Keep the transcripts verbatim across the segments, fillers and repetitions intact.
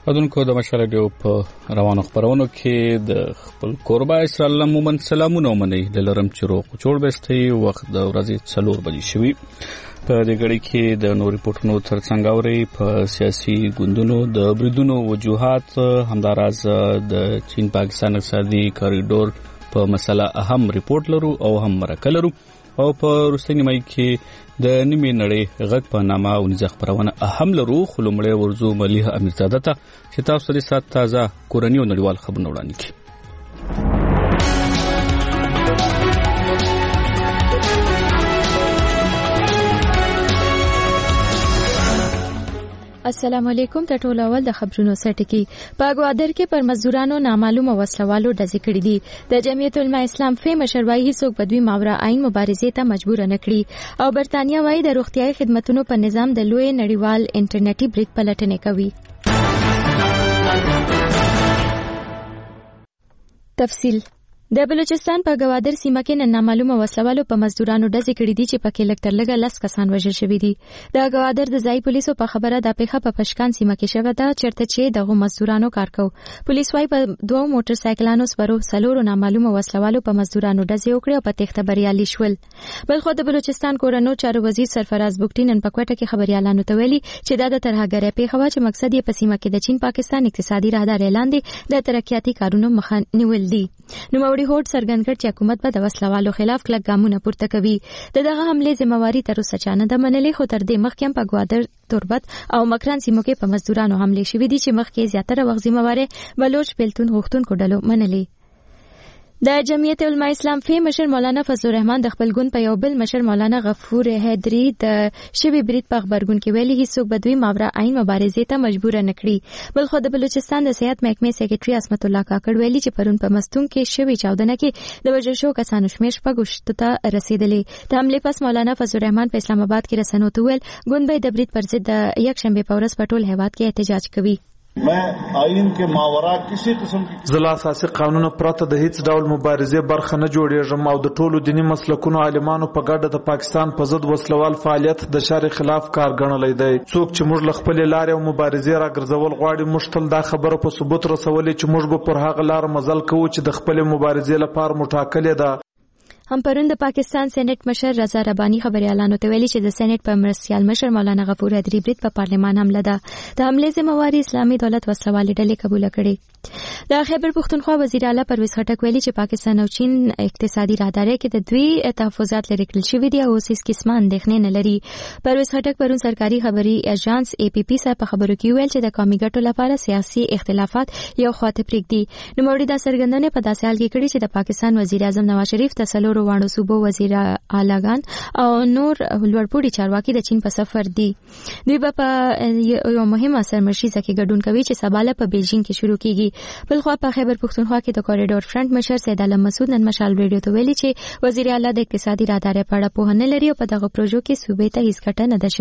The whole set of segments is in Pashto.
ودونکو د مشال ډیو په روانو خبرونو کې د خپل قربا اسرائیل مومن سلامونه ومني د لرم چرو چور بستي وخت د ورځې څلور بجې شوي په دې غړي کې د نور ریپورتونو ترڅنګ اوري په سیاسي ګوندونو د بریدونو وجوهات همداراز د چین پاکستان اقتصادي کاریډور په مسله اهم ریپورت لرو او هم مرکه لرو او په روستنی مای کې د نیمه نړۍ غږ په نامه او نځ خبرونه اهم لرو خلومړی ورزو مليحه امیرزاده ته چې تاسو د سات تازه کورنۍ او نړیوال خبرونه وړاندې کړي. السلام علیکم. ته ټول اول د خبرونو سرټکی په اګوادر کې پر مزدورانو نامعلومه وسلوالو ډزې کړې دي. د جمعیت العلماء اسلام فی مشروعي هیڅوک بدوی ماورا عین مبارزې ته مجبور نه کړي او برتانیا وايي د روغتيایي خدماتو په نظام د لوی نړیوال انټرنیټي برید پلټنې کوي. تفصیل د بلوچستان په اګوادر سیمه کې نن نامعلومه وسلوالو په مزدورانو ډزې کړې دي چې پکې لږ تر لږه لس کسان وژل شوي دي. د اګوادر د ځای پولیسو په خبره د پیښه په پشکان سیمه کې شوه ده چېرته چې دغه مزدورانو کار کو. پولیس وايي په دوه موټر سایکلانو سپرو څلورو نامعلومه وسلوالو په مزدورانو ډزې وکړې او په تېښته بریالي شول. بلخو د بلوچستان کورنو چارو وزیر سرفراز بوګټي نن په کوټه کې خبريالانو ته ویلي چې دا د ترهګرۍ پیښه وه چې مقصد یې په سیمه کې د چین پاکستان اقتصادي راهدارۍ لاندې د ترقیاتي کارونو مخه نیول دي. نوموړي هوډ څرګند کړ چې حکومت به د وسلوالو خلاف کلک ګامونه پورته کوي. د دغه حملې ذمہواری تر اوسه چا نه ده منلې خو تر دې مخکې هم په اګوادر تربت او مکران سیمو کې په مزدورانو حملې شوې دي چې مخکې زیاتره وخت ذمہواری بلوچ بیلتون غوښتونکو ډلو منلې. د جمعیت العلماء اسلام فی مشر مولانا فضل الرحمن د خپل ګوند په یو بل مشر مولانا غفور حیدری د شوی برید په خبرګون کې ویلي هیڅوک بدوی ماورا عین مبارزې ته مجبور نه کړي. بل خو د بلوچستان د صحت محکمې سیکریټري عصمت الله کاکړ ویلي چې پرون په مستون کې شوی چاودنه کې د وژل شوو کسانو شمېر شپږ ته رسیدلې. د حملې پس مولانا فضل الرحمن په اسلام آباد کې رسنیو ته ویل ګوند به د برید پر ضد د یک شنبه په ورځ په ټول هیواد کې احتجاج کوي. मैं आइन के मावरा किसी किस्म की ضلع اساسي قانون پرته د هیڅ ډول مبارزې برخه نه جوړېږم او د ټولو دیني مسلکونو عالمانو په ګډه د پاکستان په ضد وسلوال فعالیت د شر خلاف کار ګڼلی دی. څوک چې موږ له خپل لارې او مبارزې راګرځول غواړي موږ تل دا خبره په ثبوت رسولې چې موږ به پر هغه لار مزل کوو چې د خپل مبارزې لپاره مو ټاکلې ده. هم پرون د پاکستان سېنات مشر رضا رباني خبريالانو ته ویلي چې د سېنات په مرستيال مشر مولانا غفور حیدری برید په پارلمان حمله ده. د حملې ذمہواری اسلامي دولت وسلوالې ډلې قبول کړې. د خیبر پختونخوا وزیر اعلی پرویز خټک ویلي چې پاکستان او چین اقتصادي راهدارۍ کې د دوی تحفظات لري کړل شوي دي او اوس هیڅ قسمه اندېښنې نه لري. پرویز خټک پرون سرکاري خبري ایجنس اي پي پي سره په خبرو کې ویل چې د قومي ګټو لپاره سیاسي اختلافات یو خواته پرېږدي. نوموړي دا څرګندونه په داسې حال کې کړې چې د پاکستان وزیر اعظم نواز شریف د څلورو واړو صوبو وزیر اعلیګان او نور لوړپوړي چارواکي د چین په سفر دي. دوی به په یو مهمه سرمشریزه کې ګډون کوي چې سبا له په بیجینګ کې شروع کیږي. بلخو په خیبر پختونخوا کې د کوریډور فرنٹ مشر سید علم مسعود نن مشال ریډیو ته ویلي چې وزیر اعلی د اقتصادي راهدارۍ په اړه پوهه نه لري او په دغه پروژو کې صوبې ته هیڅ ګټه نه ده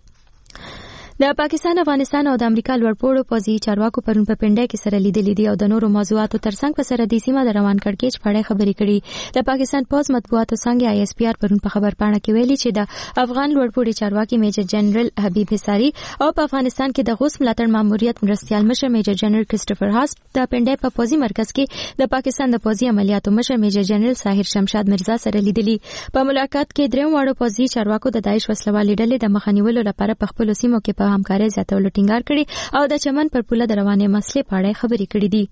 شوې. د پاکستان افغانستان او د امریکا لوړپوړو پوځي چارواکو پرون په پنډه کې سره لیدلې دي او د نورو موضوعاتو ترڅنګ په سرحدي سیمه د روان کړکېچ په اړه خبرې کړي. د پاکستان پوځ مطبوعاتو څنګه آی اس پی آر پرون په خبر پاڼه کې ویلي چې د افغان لوړپوړي چارواکي میجر جنرال حبیب حصاری او په افغانستان کې د غوث ملاتړ ماموریت مرستيال مشر میجر جنرال کرسټوفر هاس د پنډه په پوځي مرکز کې د پاکستان د پوځي عملیاتو مشر میجر جنرال ساحر شمشاد مرزا سره لیدلې. په ملاقات کې درېم واړو پوځي چارواکو د داعش وسلوالې ډلې د مخنیولو لپاره په خپل سیمو کې په همکارۍ زیاتولو ټینګار کړي او د چمن پر پوله د روانې مسلې په اړه خبرې کړې دي.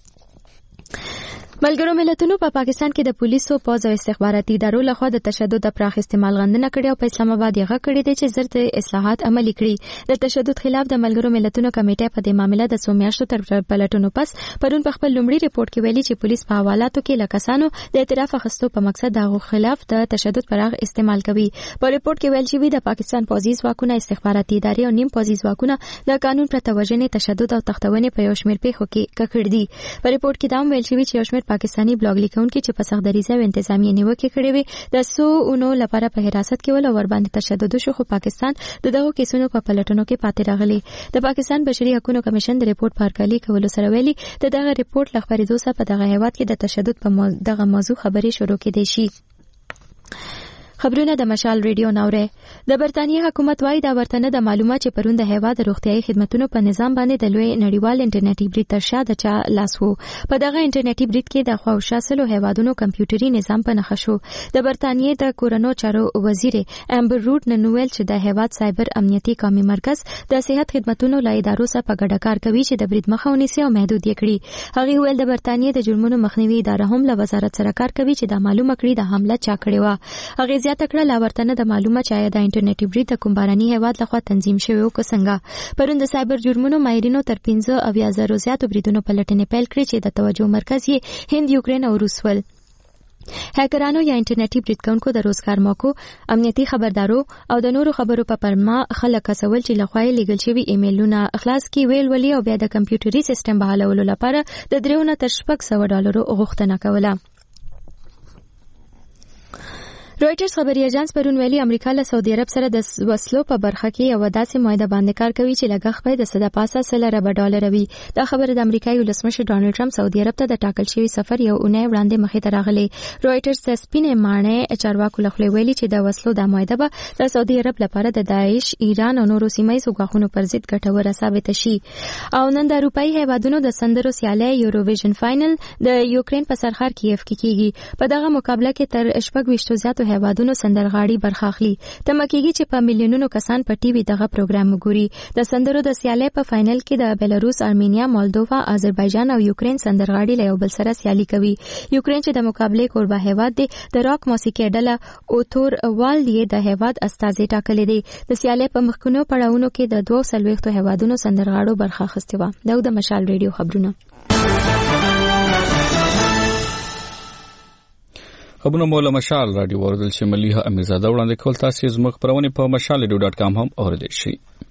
ملګرو ملتونو په پاکستان کې د پولیسو پوځ او استخباراتي ادارو لخوا د تشدد د پراخ استعمال غندنه کړې او په اسلام آباد یې غږ کړی دی چې زر د اصلاحات عملي کړي. د تشدد خلاف د ملګرو ملتونو کمیټه په دې معاملې د څو میاشتو تر پلټونو پس پرون په خپل لومړي ریپورت کې ویلي چې پولیس په حوالاتو کې لکسانو د اعتراف اخیستو په مقصد دغه خلاف د تشدد پراخ استعمال کوي. په ریپورت کې ویل شوی د پاکستان پوځي ځواکونه استخباراتي ادارې او نیم پوځي ځواکونه د قانون پرته وژنې تشدد او تختونې په یو شمېر پیښو کې ککړ دي. په ریپورت کې دا هم ویل شوی چې یو شمېر پاکستاني بلاګ لیکونکي چې په سختدریزه او انتظامی نیوکې کړې وي د څو اونو لپاره په حراست کې ول او ور باندې تشدد شو خو پاکستان د دغه کیسونو په پلټنو کې پاتې راغلی. د پاکستان بشري حقوقو کمیشن د ریپورت پارکالي کولو سره ویلي د دغه ریپورت لخبرېدو سره په دغه هیواد کې د تشدد په دغه موضوع خبرې شروع کېدې شي. خبرونه د مشال ریډیو نوره. د برتانیې حکومت وايي دا ورته د معلومات چې پرون د هیواد د روغتیايي خدماتو په نظام باندې د لوی نړیوال انټرنیټي برید تر شا د چا لاس وو. په دغه انټرنیټي برید کې د خواوشا سلو هیوادونو کمپیوټري نظام په نښه شو. د برتانیې د کورونو چارو وزیر امبر روډ نن ویل چې د هیواد سایبر امنیتي قومي مرکز د صحت خدماتو له ادارو سره په ګډه کار کوي چې د برید مخه ونیسي او محدود یې کړي. هغه ویل د برتانیې د جرمونو مخنیوي اداره هم له وزارت سره کار کوي چې دا معلومه کړي د حمله چا کړې و. هغه زیاته کړه لا ورته د معلومه چې د انټرنیټي برید د کوم باراني هیواد لخوا تنظیم شوی او که څنګه. پرون د سایبر جرمونو ماهرینو تر پنځه اویا زره زیاتو بریدونو په لټنې پیل کړې چې د توجه مرکز یې هند، یوکرین او روس ول. هکرانو یا انټرنیټي برید کوونکو د روزګار موقعو، امنیتي خبردارو او د نورو خبرو په پرما خلک کسول چې لخوا یې لیږل شوي ایمیلونه خلاص کی ویل ولي او بیا د کمپیوټري سیستم بحالولو لپاره د دریو نه تر شپږ سوه ډالرو غوښتنه کوله. رويټرز خبري اژانس پرون ویلي امریکا له سعودي عرب سره د وسلو په برخه کې یو داسې معاهده باندې کار کوي چې لګښت به د صد پاسه سل ارب ډالر وي. دا خبره د امریکایي ولسمشر ډانلډ ټرمپ سعودي عرب ته د ټاکل شوی سفر یو اونۍ وړاندې مخې ته راغلی. رويټرز د سپینې ماڼۍ چارواکو لخوا ویلي چې د وسلو د معاهده به د سعودي عرب لپاره د داعش، ایران او نورو سیمایي ګواښونو پر ضد ګټوره ثابت شي. او نن د اروپאי هیوادونو د سندرو سیالي یوروویژن فائنل د یوکرين په سرخار کیف کې کیږي. په دغه مقابله کې تر شپږ ویشتو زیاتو هیوادونو سندر غاړي برخه اخلي. تمکیږي چې په میلیونونو کسان په ټي وي دغه پروګرام وګوري. د سندرو د سیالي په فائنل کې د بیلاروس، ارمینیا، مالدووا، آذربایجان او یوکرين سندرغاړي له یو بل سره سیالي کوي. یوکرين چې د مقابله کوربه هیواد دی د راک موسیقي ډله اوتور والدی د هیواد استازي ټاکلي دي. د سیالي په مخکونو پړاوونو کې د دوه سلويختو هیوادونو سندرغاړو برخه اخیستې و. دا د مشال ریډیو خبرونه. خبرونه مولا مشال رادیو وردل چې مليها امیرزاده وړاندې کول تاسو زموږ خبرونه په مشال ریډیو ډاټ کام هم اوریدئ شئ.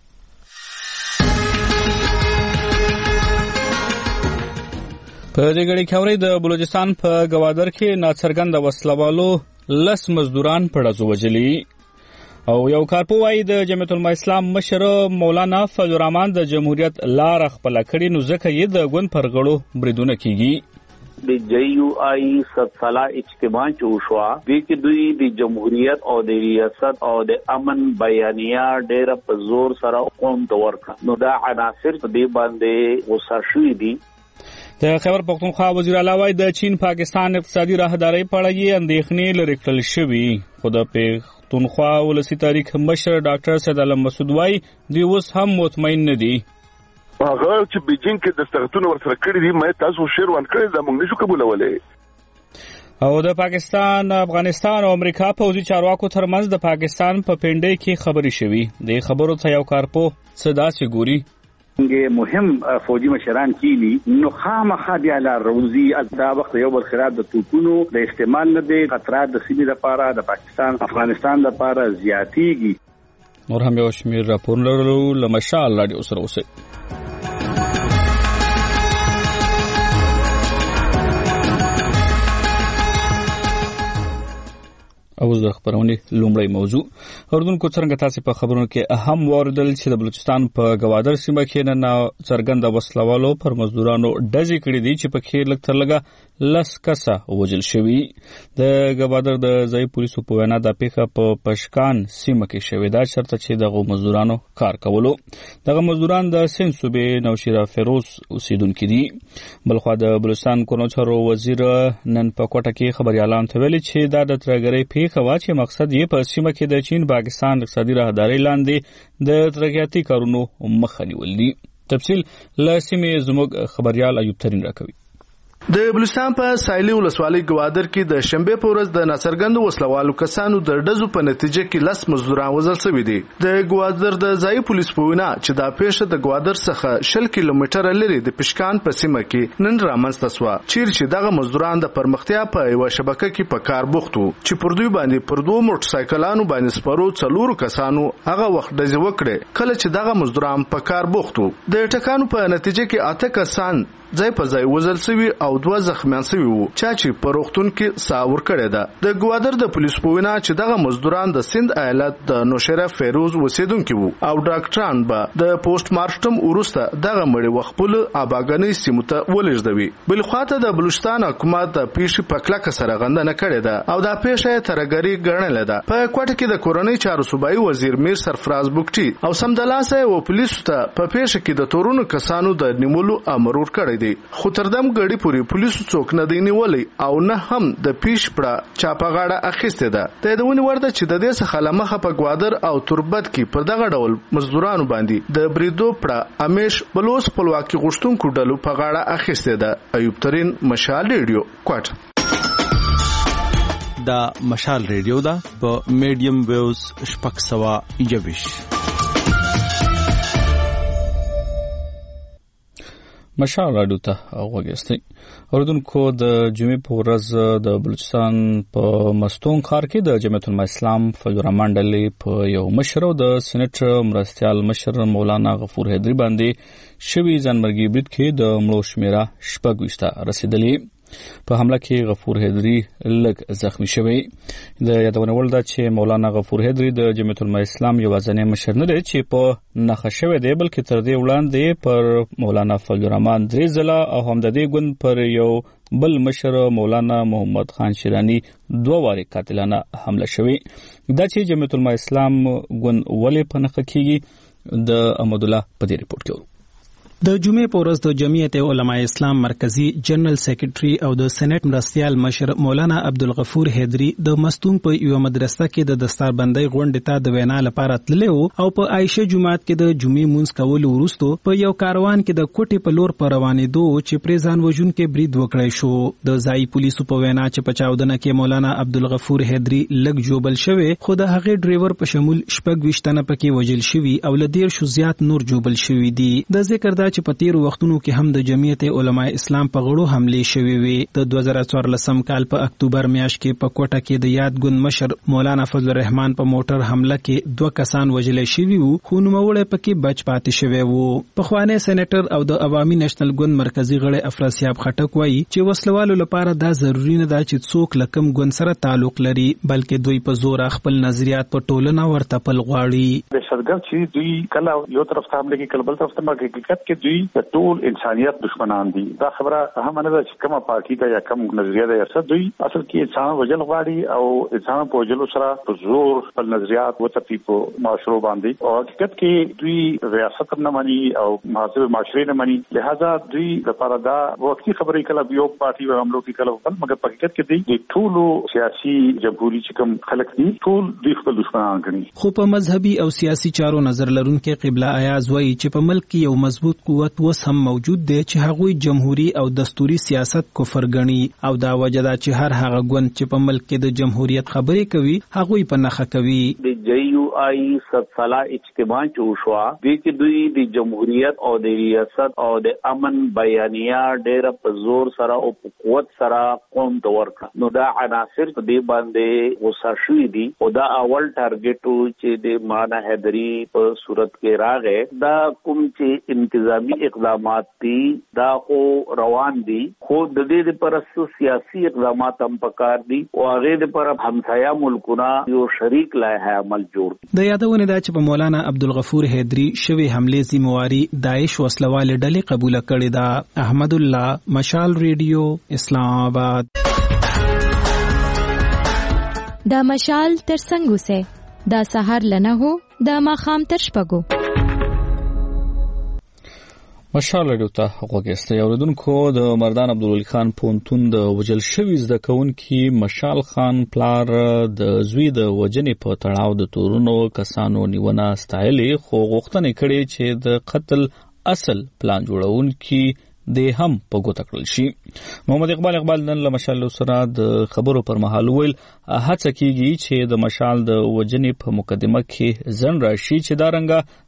په دې غړي کې اوري د بلوچستان په گوادر کې ناڅرګند وسلوالو لس مزدوران پړځو وجلي او یو کارپو وايي د جمعیت العلماء اسلام مشر مولانا فضل الرحمن د جمهوریت لار خپل کړي نو ځکه یې د ګوند پرغړو بریدونه کیږي. د جی یو آی ست ساله اجتماع چوشوا د کې دوی د جمهوریت او د ریاست او د امن بیانیه ډېر په زور سره قوم ته ورکړه. نو دا عناصر په دې باندې وساشوي دي. د خیبر پختونخوا وزیر اعلی وايي د چین پاکستان اقتصادي راهداري په اړه یې اندېښنې لري کړل شوې. خو د پختونخوا ولسی تاریخ مشر ډاکټر سید علم مسعود وايي دوی اوس هم مطمئن نه دي. هغه چې بیجینګ کې د سترګتونو ورسره کړی دي مې تاسو شیر وان کړی دا موږ نشو قبولولای. او د پاکستان، افغانستان او امریکا پوځي چارواکو ترمنځ د پاکستان په پنډۍ کې خبري شوي. د خبرو ته یو کارپو صدا سي ګوري. مهم فوجي مشران کیلی نو خامخا بیا لا روزي دا وخت یو بل خراب د توپونو د استعمال نه دی خطرات د سیمې لپاره د پاکستان افغانستان لپاره زیاتیږي. نور هم یو شمیر راپور لرلو لمشال رادیو سره اوسئ. او زه خبرونه لومړی موضوع اوردونکو څنګه تاسو په خبرونو کې اهم واردل چې د بلوچستان په گوادر سیمه کې نه څرګند وسلوالو پر مزدورانو ډزې کړې دي چې په کې لږ تر لږه لس کسه وژل شوي. د گوادر د ځای پولیسو په وینا د پیښه په پشکان سیمه کې شوې ده چرته چې دغه مزدورانو کار کولو. دغه مزدوران د سند صوبې نوشیرا فیروز اوسیدونکو دي. بلخو د بلوچستان کورنو چارو وزیر نن په کوټه کې خبريالان ته ویلي چې دا د ترګری پیښه خوا چې مقصد یې په سیمه کې د چین پاکستان اقتصادي راهداري لاندې د ترقیاتي کارونو مخه نیول دي. تفصیل له سیمې زموږ خبريال ایوب ترين راکوي. د بلوچستان په سایلی ولسوالۍ گوادر کې د شنبه په ورځ د ناڅرګند وسلوالو کسانو د ډزو په نتیجه کې لس مزدوران وژل شوي دي. د گوادر د ځای پولیس په وینا چې دا پیښه د گوادر څخه شل کیلومتره لري د پشکان په سیمه کې نن رامنځته شوه چیرې چې دغه مزدوران د پرمختیا په یو شبکه کې په کار بوخت وو چې پر دوی باندې پر دوه موټر سایکلانو باندې سپارو څلورو کسانو هغه وخت ډزې وکړې کله چې دغه مزدوران په کار بوخت وو. د ټکانو په نتیجه کې اته کسان ځای په ځای وزل سوي او دوه زخمیان سوي وو چې په روغتون کې ساور کړی ده. د ګوادر د پولیس په وینا چې دغه مزدوران د سند ایالت د نوشیره فیروز اوسیدونکي وو او ډاکټران به د پوسټ مارټم وروسته دغه مړي وخپل اباګنۍ سیمه ته ولېږدوي. بل خواته د بلوچستان حکومت د پیښې په کلکه سره غندنه کړې ده او دا پیښه ترګری ګڼلې ده. په کوټه کې د کورنۍ چارو صوبایي وزیر میر سرفراز بوکټي او سمدلاسه او پولیسو ته په پیښه کې د تورونو کسانو د نیولو امر ورکړی دی. خو تر دم غړي پوری پولیسو څوک نه دی نیولې او نه هم د پیښ پړه چاپغاړه اخیسته ده. د دونی ورده چې د دې څخه لمخه په ګوادر او تربت کې پر دغه ډول مزدورانو باندې د بریدو پړه امیش بلوس خپلواکي غوښتونکو ډلو په غاړه اخیسته ده. ایوب ترين مشال ریډیو کوټ. دا مشال ریډیو دا په میډیم ویوز شپږ سوه یوویش. مشال راډیو ته وګورئ. اوردونکو د جمعې په ورځ د بلوچستان په مستون ښار کې د جمعیت العلماء اسلام فضل الرحمن ډلې په یو مشر او د سېنټ مرستیال مشر مولانا غفور حیدري باندې شوي ځانمرګي برید کې د مړو شمیره شپږ ویشته رسیدلې. په حمله کې غفور حیدري لږ زخمی شوی. د یادونه ول ده چې مولانا غفور حیدري د جمعیت العلماء اسلام یوازینی مشر نه دی چې په نخښه شوی دی، بلکې تر دې وړاندې پر مولانا فضل الرحمن درې ځله او هم د دې ګوند پر یو بل مشر مولانا محمد خان شیرانی دوه واري قاتلانه حمله شوی. دا چې جمعیت العلماء اسلام ګوند ولې په نخښه کېږي د احمد الله په دې ریپورت کې. د جمعې په ورځ د جمعیت علماء اسلام مرکزی جنرال سیکریټري او د سېنات مرستیال مشر مولانا عبدالغفور حیدري د مستون په یو مدرسه کې د دستاربندۍ غونډې ته د وینا لپاره تللی و او په عایشه جمعات کې د جمعې مونځ کولو وروسته په یو کاروان کې د کوټې په لور په روانېدو چې پرې ځان وژونکی برید وکړی شو. د ځایي پولیسو په وینا چې په چاودنه کې مولانا عبدالغفور حیدري لږ جوبل شوی، خو د هغې ډرایور په شمول شپږ ویشت تنه پکې وژل شوي او له دېرشو زیات نور جوبل شوي دي. د ذکر دا چې په تیرو وختونو کې هم د جمعیت علماء اسلام په غړو حملې شوې وي. د دوه زره څوارلسم کال په اکتوبر میاشت کې په کوټه کې د یاد ګوند مشر مولانا فضل الرحمن په موټر حمله کې دوه کسان وژل شوي وو، خو نوموړی پکې بچ پاتې شوی وو. پخوانی سېنیټر او د عوامي نېشنل ګوند مرکزی غړی افراسیاب خټک وایي چې وسلوالو لپاره دا ضروري نه ده چې څوک له کوم ګوند سره تعلق لري، بلکې دوی په زور خپل نظریات په ټولنه ورته پل غواړي. د شرګر چې دوی کله یو طرف ته حمله کوي کله بل طرف ته، مګر حقیقت کې دوی ټول انسانيت دشمنان دي. دا خبره هم نه ده چې کومه پارټي ده یا کوم نظریه ده یا څه، دوی اصل کې انسان وجل غواړي او انسان په وجلو سره په زور خپل نظریات وتپي په معاشرو باندې، او حقیقت کې دوی ریاست نه مانی او محاسب معاشري نه مانی. لہذا دوی لپاره دا وختي خبرې کله یو پارټي و حملو کې کله بل، مګر په حقیقت کې دوی ټول سیاسي جمهوریت چې کوم خلک دي ټول دوی خپل دشمنان ګڼي. خو په مذهبي او سیاسي چارو نظر لرونکي قبله ایاز وایي چې په ملک کې یو مضبوط قوت وس هم موجود دی چې هغوی جمهوری او دستوري سیاست کفر ګڼي، او دا وجه ده چې هر هغه ګوند چې په ملک کې د جمهوریت خبرې کوي هغوی په نخښه کوي. د جی یو آی ست ساله اجتماع چې وشوه دوی کې دوی د جمهوریت او د ریاست او د امن بیانیه ډېره په زور سره او په قوت سره قوم ته ورکړه. نو دا عناصر په دې باندې غوسه شوي دي او دا اول ټارګټ چې د مولانا حیدري په صورت کې راغی، دا کوم چې انتظامی اقدامات دي دا خو روان دي، خو د دې لپاره سیاسي اقدامات هم پکار دي او هغه لپاره همسایا ملکونه یو شریک لایحه عمل جوړ کړي. د یادونه ده چې په مولانا عبدالغفور حیدري شوی حملې ذمہواری داعش وسلوال ډلې قبول کړې ده. احمد الله، مشال ریډیو، اسلام آباد. دا مشال تر څنګه سه دا سحر لنه هو دا ماخام تر شپږو. مشال ریډیو ته وګورئ. اوریدونکو د مردان عبدالولي خان پونتون د وجل شوی زده کوونکي مشال خان پلار د زوی د وجنې په تړاو د تورونو کسانو نیونه ستایلې، خو غوښتنه کړې چې د قتل اصل پلان جوړونکي د هم په ګوته کړل شي. محمد اقبال اقبال نن له مشال سره د خبرو پر مهال ویل هڅه کیږي چې د مشال د وجنې په مقدمه کې ځن راشي چې دا رنګه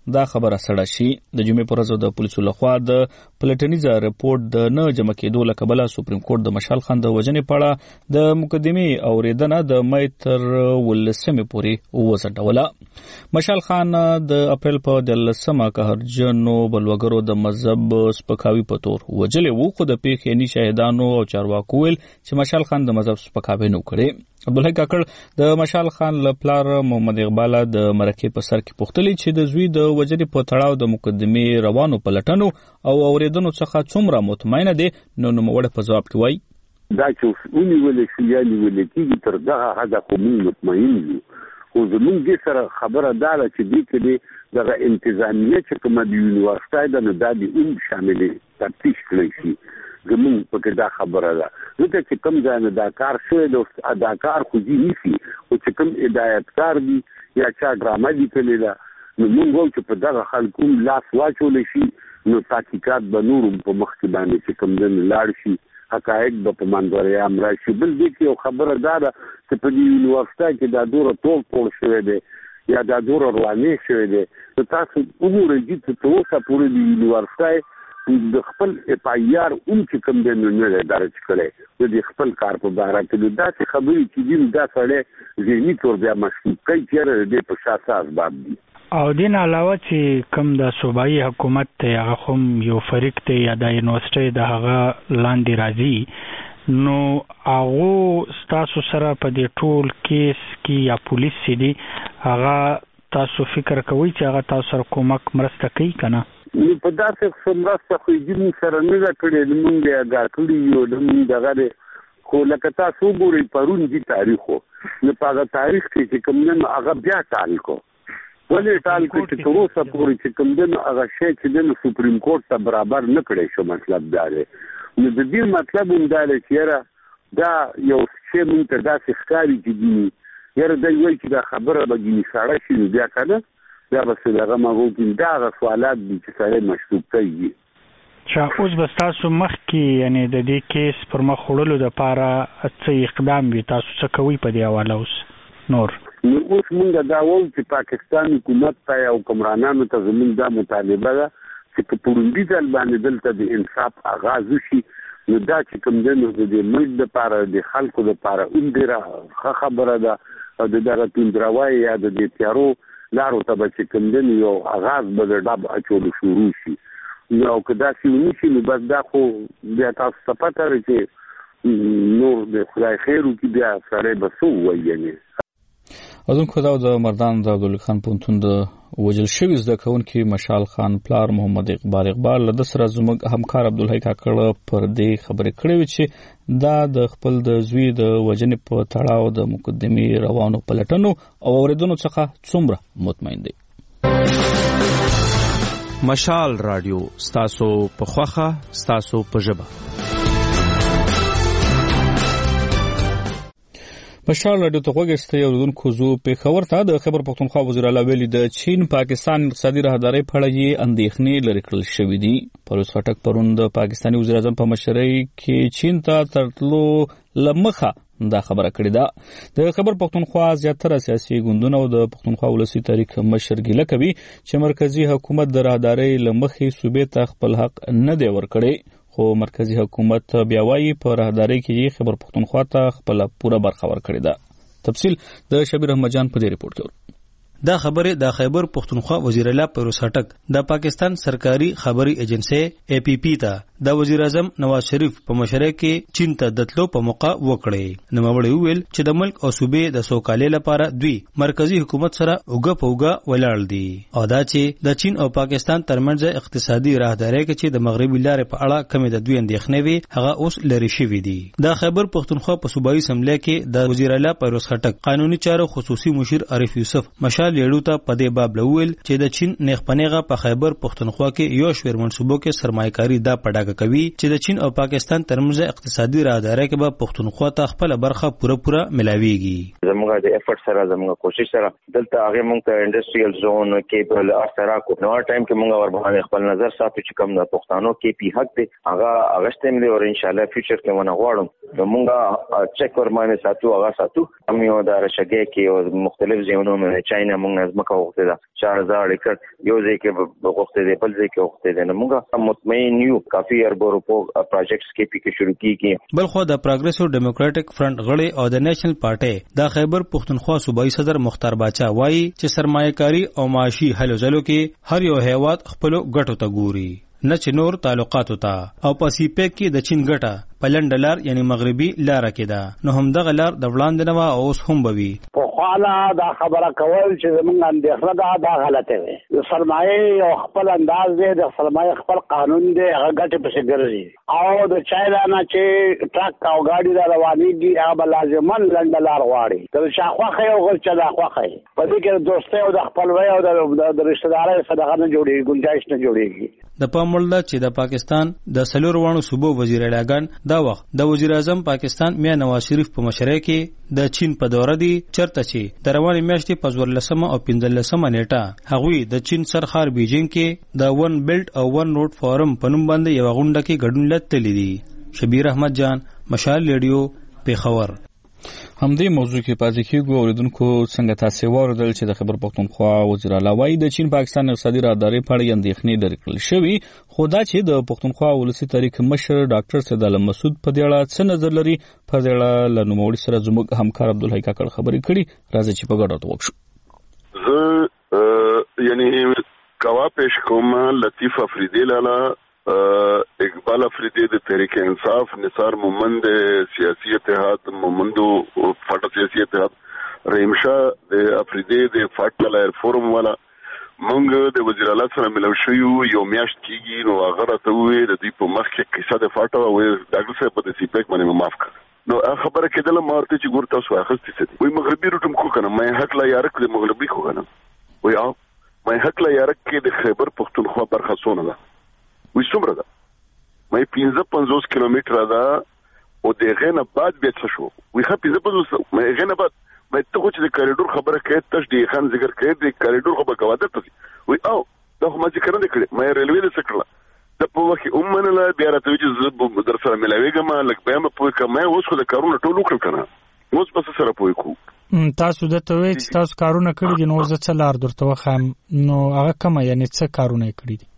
دا خبره سړه شي. د جمعې پر ورځ د پولیسو لخوا د پلټنیز رپورت د نه جمع کېدو له کبله سپریم کورټ د مشال خان د وژنې په اړه د مقدمې اوریدنه د مې تر ولسمې پورې وځنډوله. مشال خان د اپریل په دلسمه قهرجنو بلوګرو د مذهب سپکاوي په تور وجلې وو، خو د پیښې نی شاهدانو او چارواکو ویل چې مشال خان د مذهب سپکاوي نه کړی. عبدالحی کاکړ د مشال خان له پلار محمد اقبال د مرکې په سر کې پوښتلي چې د زوی د وجلې په تړاو د مقدمې روانو پلټنو او اوریدنو څخه څومره مطمئنه دي. نو نوموړی په ځواب کې وایي دا چې ونیول شي یا نیول کېږي تر دغه حده خو موږ مطمئن یو، خو زموږ دې سره خبره دا ده چې دې کې دې دغه انتظامیه چې کومه د یونیورسټۍ ده نو دا دې هم شاملې تفتیش کړی شي. زموږ پکې دا خبره ده ځکه چې کوم ځای نه دا کار شوی دی دا کار خو دې نیسي، خو چې کوم هدایتکار دي یا چا ډرامه لیکلې ده نو موږ وایو چې په دغه خلکو لاس واچولی شي نو تحقیقات به نور په مخ کې باندې چې کوم ځای لاړ شي، حقایق به په منظریام راشي. بل دې کې یو خبره دا ده چې په دې یونیورسټۍ کې دا دوره ټول ټول شوی دی یا دا دوره روانې شوی دی نو تاسو وګورئ چې تر اوسه پورې د یونیورسټۍ د خپل اف آی آر هم چې کوم دی نو نه دی درج کړی د خپل کار په باره کې داسې خبرې چې دي دا سړی ذهني طور بیا مشکوک کوي چېرې د دې په شا څه اسباب دي. او دین علاوه چې کوم د صوبایي حکومت ته هغه هم یو فریق ته یا د یونیورسيټي د هغه لاندې راځي نو هغه تاسو سره په دې ټول کیس کې یا پولیس دي هغه تاسو فکر کوئ چې هغه تاسو سره کومک مرسته کوي کنه؟ نو په داسې مرسته خو دې سره نه دا کړې موږ یې غاټلی یو د دغه خو لکه تاسو ګورئ پرون دي تاریخو نو په هغه تاریخ کې کوم نه هغه بیا تاریخو ولې ټال کې چې تر اوسه پورې چې کوم دنه هغه شی چې د سپریم کورټ ته برابر نه کړی شو. مطلب دا دی نو د دې مطلب هم دا دی چې دا یو شی مونږ ته داسې ښکاري چې دي یاره دی وایي چې دا خبره به ګینې ساړه شي نو بیا که نه بیا به څه دغه مغو کې دا هغه سوالات دي چې سړی مشکوک کوي. چې اوس به ستاسو مخکې یعنې د دې کیس پر مخ وړلو دپاره څه اقدام وي تاسو څه کوئ په دې حواله اوس نور؟ نو اوس مونږ دا وایو چې پاکستان حکومت ته او حکمرانانو ته زموږ دا مطالبه ده چې په پوروندي ځل باندې دلته د انصاف آغاز وشي. نو دا چې کوم دی نو د دې ملک دپاره د خلکو دپاره هم ډېره ښه خبره ده او د دغه توندروای یا د دې تیارو لارو ته به چې کوم دی یو آغاز به د ډب اچولو شروع شي. نو او که داسې ونه شي نو بس دا خو بیا تاسو ته پته ده چې نور د خدای خیر وکړي بیا سړی به څه ووایي یعنې. اذن خو دا د مردان د عبدالله خان پونتون د وجل شوی زده کوونکی مشال خان پلار محمد اقبال اقبال له سره زموږ همکار عبدالحی کاکړ پر دې خبرې کړې وي چې دا د خپل د زوی د وجنې په تړاو د مقدمې روانو پلټنو او اوریدنو څخه څومره مطمئن دي. مشال رادیو ستاسو په خوخه ستاسو په ژبه. مشال رادیو ته غوږی یو دونکو زو پیښور ته د خبر پښتونخوا وزیر اعلی ویلي د چین پاکستان اقتصادي راهداري په اړه یې اندېښنې لرې کړل شوې دي. پرویز خټک پرون د پاکستاني وزیر اعظم په مشرۍ کې چین ته ترتلو لمخه دا خبره کړې ده. د خبر پښتونخوا زیاتره سیاسي ګوندونه او د پښتونخوا ولسی تاریخ مشر ګیله کوي چې مرکزی حکومت د راهداري لمخې صوبې ته خپل حق نه دی ورکړی، خو مرکزی حکومت بیا وايي په راهداري کې خبر پښتونخوا ته خپل پوره برخه ورکړې ده. تفصیل د شبیر احمد جان په دې ریپورت کې. دا خبره د خیبر پختونخوا وزیر اعلی پرویز خټک د پاکستان سرکاري خبري ایجنسی اے پی پی ته د وزیر اعظم نواز شریف په مشرۍ کې چین ته دتلو په موقع وکړي. نوموړی ویل چې د ملک او صوبې د سوکالۍ لپاره دوی مرکزی حکومت سره اوګه پوګه ولاړ دي او دا چې د چین او پاکستان ترمنځ اقتصادي راهداري کې چې د مغربي لارې په اړه کمی د دوی اندېښنې وي هغه اوس لري شوی دي. د خیبر پختونخوا په صوبایي اسمبلی کې د وزیر اعلی پرویز خټک قانوني چارو خصوصي مشیر عارف یوسف مشال لیړو ته په دې باب لویل چې د چین نیخپنیغه په خیبر پختونخوا کې یو شمېر منصوبو کې سرمایه‌کاري دا پډاګه کوي چې د چین او پاکستان ترمنځ اقتصادي راهداري کې به پختونخوا ته خپل برخه پوره پوره ملاويږي. زموږ د افورت سره زموږ کوشش سره دلته هغه موږ ته انډستریال زون کې بل اثر کو نو ټایم کې موږ ور باندې خپل نظر ساتو چې کوم د پښتنو کې پی حق دي هغه اغشتم دي او ان شاء الله فیوچر کې ونه غواړم نو موږ چک ور باندې ساتو هغه ساتو هم یو د رشګه کې او مختلف ځایونو کې چاینا نه موږ ځمکه وغوښتې ده چار هزار ایکړ یو ځای کې وغوښتې ده بل ځای کې وغوښتې ده نو موږ مطمئن یو کافي اربو روپو پروجیکټس کې پی کې شروع کیږي. بل خو د پروګریسیو ډیموکراټک فرنٹ غړي او د نېشنل پارټي د خیبر پښتونخوا صوبایي صدر مختار باچا وایي چې سرمایه‌کاري او معاشي هلو ځلو کې هر یو هیواد خپل ګټو ته ګوري نه چې نور تعلقاتو ته او پاسیفیک کې د چین ګټه پلن ډالر یعنی مغربي لار کې ده نو هم دغه لار د وړاندې نه او اوس هم بوي. په خاله دا خبره کول چې زمونږ اندېښنه ده دا غلطه ده. د سرمایه او خپل انداز دی د سرمایه خپل قانون دی هغه ګټه پسې ګرځي او د چاینا نه چې ټرک او ګاډي دا روانيږي هغه لازمان لنډ لار غواړي د شاخواخه او غل چې دا خواخه په دې کې دوستي او د خپلوي او د رشتہ دارۍ صدقه نه جوړيږي گنجائش نه جوړيږي. د پاموړ چې د پاکستان د سلور وانو صوبو وزیر اعلیګان دا وخت د وزیر اعظم پاکستان میا نواز شریف په مشرۍ کې د چین په دوره دی چرته چې د روانې میاشتې په څوارلسمه او پنځلسمه نیټه هغوی د چین سرخار بیجینګ کې د ون بیلټ او ون روډ فورم په نوم باندې یو غونډه کې ګډون لټلې دي. شبیر احمد جان مشال ریډیو پیښور. همدې موضوع کې پاتې کېږو. اوریدونکو څنګه تاسو واردل چې د خیبر پښتونخوا وزیر اعلی وایي د چین پاکستان اقتصادي راهداري په اړه اندېښنې لري کړل شوی خو دا چې د پښتونخوا ولسی تاریخ مشر ډاکټر سید عالم مسعود په دې اړه څه نظر لري په دې اړه له نوموړي سره زموږ همکار عبدالحی کاکړ خبرې کړي. راځي چې په ګډه وکړو. زه یعنی کوا پیش کوم لطیف افریدی لاله اقبال افریدی د تحریک انصاف نثار مومند سیاسی اتحاد مومندو فاټا سیاسی اتحاد رحیم شاه د افریدی د فاټا لایر فورم والا مونږ د وزیر اعلی سره ملو شو یو میاشت کیږي نو هغه راته وې د دې په مخ کې قصه د فاټا او ډاکټر صاحب په دې پیک باندې معاف کړ نو خبره کېدله مارته چې ګور تاسو اخستې ستې وي مغربي روټم کو کنه مې حق لا یارک د مغربي کو کنه وي او مې حق لا یارک کې د خیبر پښتونخوا برخه سونه ده وي څومره ده مې پنځه پنځوس کیلومتره ده او دغه نه بعد به څه شو وي خو پنځه پنځوس مې غنه بعد مې ته چې د کریډور خبره کوي تاسو د خان ذکر کوي د کریډور خبره کوي ته وي او دا خو ما ذکر نه کړی مې ریلوی د سکړه د په وخت اومنه لا بیا راته چې زه در سره ملاویږم لکه به مې په کومه اوس خو د کارونه ټول وکړ کنه اوس پس سره پوي کو تاسو د ته وی چې تاسو کارونه کړی دي نو زه څه لار درته وخم نو هغه کومه یعنی څه کارونه کړی دي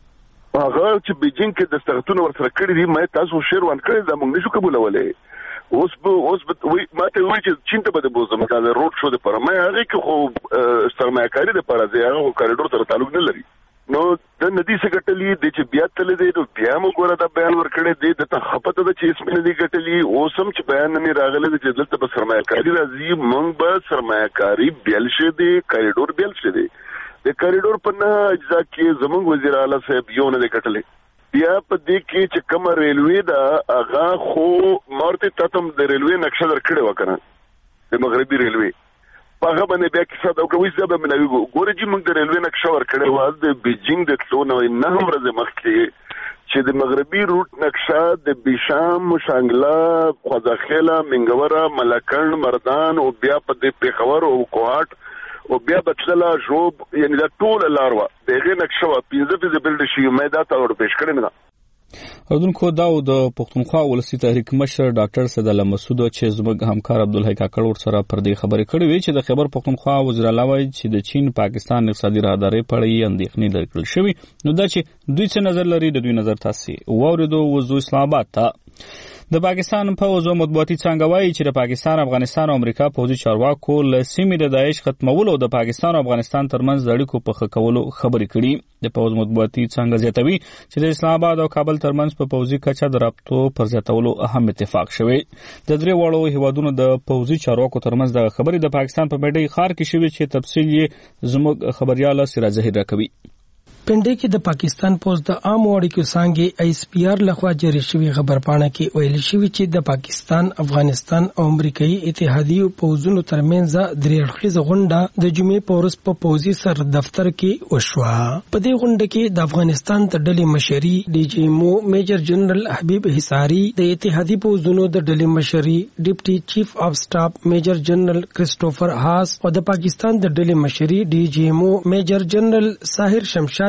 هغه چې بیجینګ کې د ستغتون ور سره کړی دي مې تاسو شیر وان کړی دا موږ نشو قبولولې اوس به اوس به وی ماته وی چې چین ته بده بوزم دا روډ شو د پر مې هغه کې خو سرمایه‌کاري د پر ځای هغه کریډور سره تعلق نه لري نو د ندی سګټلې د چې بیا تل دې نو بیا موږ ګوره دا بیان ورکړې دې د ته خپته د چې اسمه دې ګټلې اوسم چې بیان نه راغله چې دلته به سرمایه‌کاري راځي موږ به سرمایه‌کاري بیل شه دې کریډور بیل شه دې د کریډور په نه اجزا کې زموږ وزیر اعلی صاحب یو نه کټلې بیا په دې کې چې کوم ریلوی دا هغه خو مارته تاتم د ریلوی نقشه درکړې وکنه د مغربي ریلوی هغه باندې بیا کیسه دا کوي چې به منوي ګورې چې موږ د ریلوی نقشه ورکړې و د بیجینګ د تلو نه نه هم ورځ مخکې چې د مغربي روټ نقشه د بیشام شانګلا خوځخېلا منګوره ملکن مردان او بیا په دې پیښور او کوهات او بیا بتللا جوب یعنی دا ټول لاروا دغه نقشه و پنځه پنځه بلډ شي مې دا ته ور پېښ کړم نه اردوونکو دا د پښتونخوا ولسی تحریک مشر ډاکټر سید الله مسعود چې زموږ همکار عبدالحی کاکړ ور سره پر دې خبرې کړې وی چې د خیبر پښتونخوا وزیر اعلی وایي چې د چین پاکستان اقتصادي راهداري په اړه اندېښنې لري کړل شوی نو دا چې دوی څه نظر لري د دوی نظر تاسو واوریدو وزو اسلام آباد ته د پاکستان پوځ او مطبوعاتي څنګه وایي چې د پاکستان افغانستان او امریکا پوځي چارواکو له سیمې د داعش ختمولو او د پاکستان او افغانستان ترمنځ د اړیکو په ښه کولو خبرې کړي د پوځ مطبوعاتي څنګه زیاتوي چې د اسلام آباد او کابل ترمنځ په پوځي کچه د رابطو پر زیاتولو اهم اتفاق شوی د درې وړو هیوادونو د پوځي چارواکو ترمنځ د خبرې د پاکستان په بیډۍ خار کې شوی چې تفصیل یې زموږ خبريال سراج ظهیر راکوي پنډې کې د پاکستان پوز د عام اړیکو څنګه آی اس پی آر لخوا جاری شوی خبرپاڼه کې ویل شوی چې د پاکستان افغانستان او امریکایي اتحادیو پوزونو ترمنځ درې اړخیزه غونډه د جمعې په ورځ په پوزي سر دفتر کې وشوه په دې غونډه کې د افغانستان د ډلې مشري ډي جی ایم او میجر جنرال حبیب حصاری د اتحادیي پوزونو د ډلې مشري ډیپټي چیف اف سټاف میجر جنرال کرستوفر هاس او د پاکستان د ډلې مشري ډي جی ایم او میجر جنرال ساحر شمشاد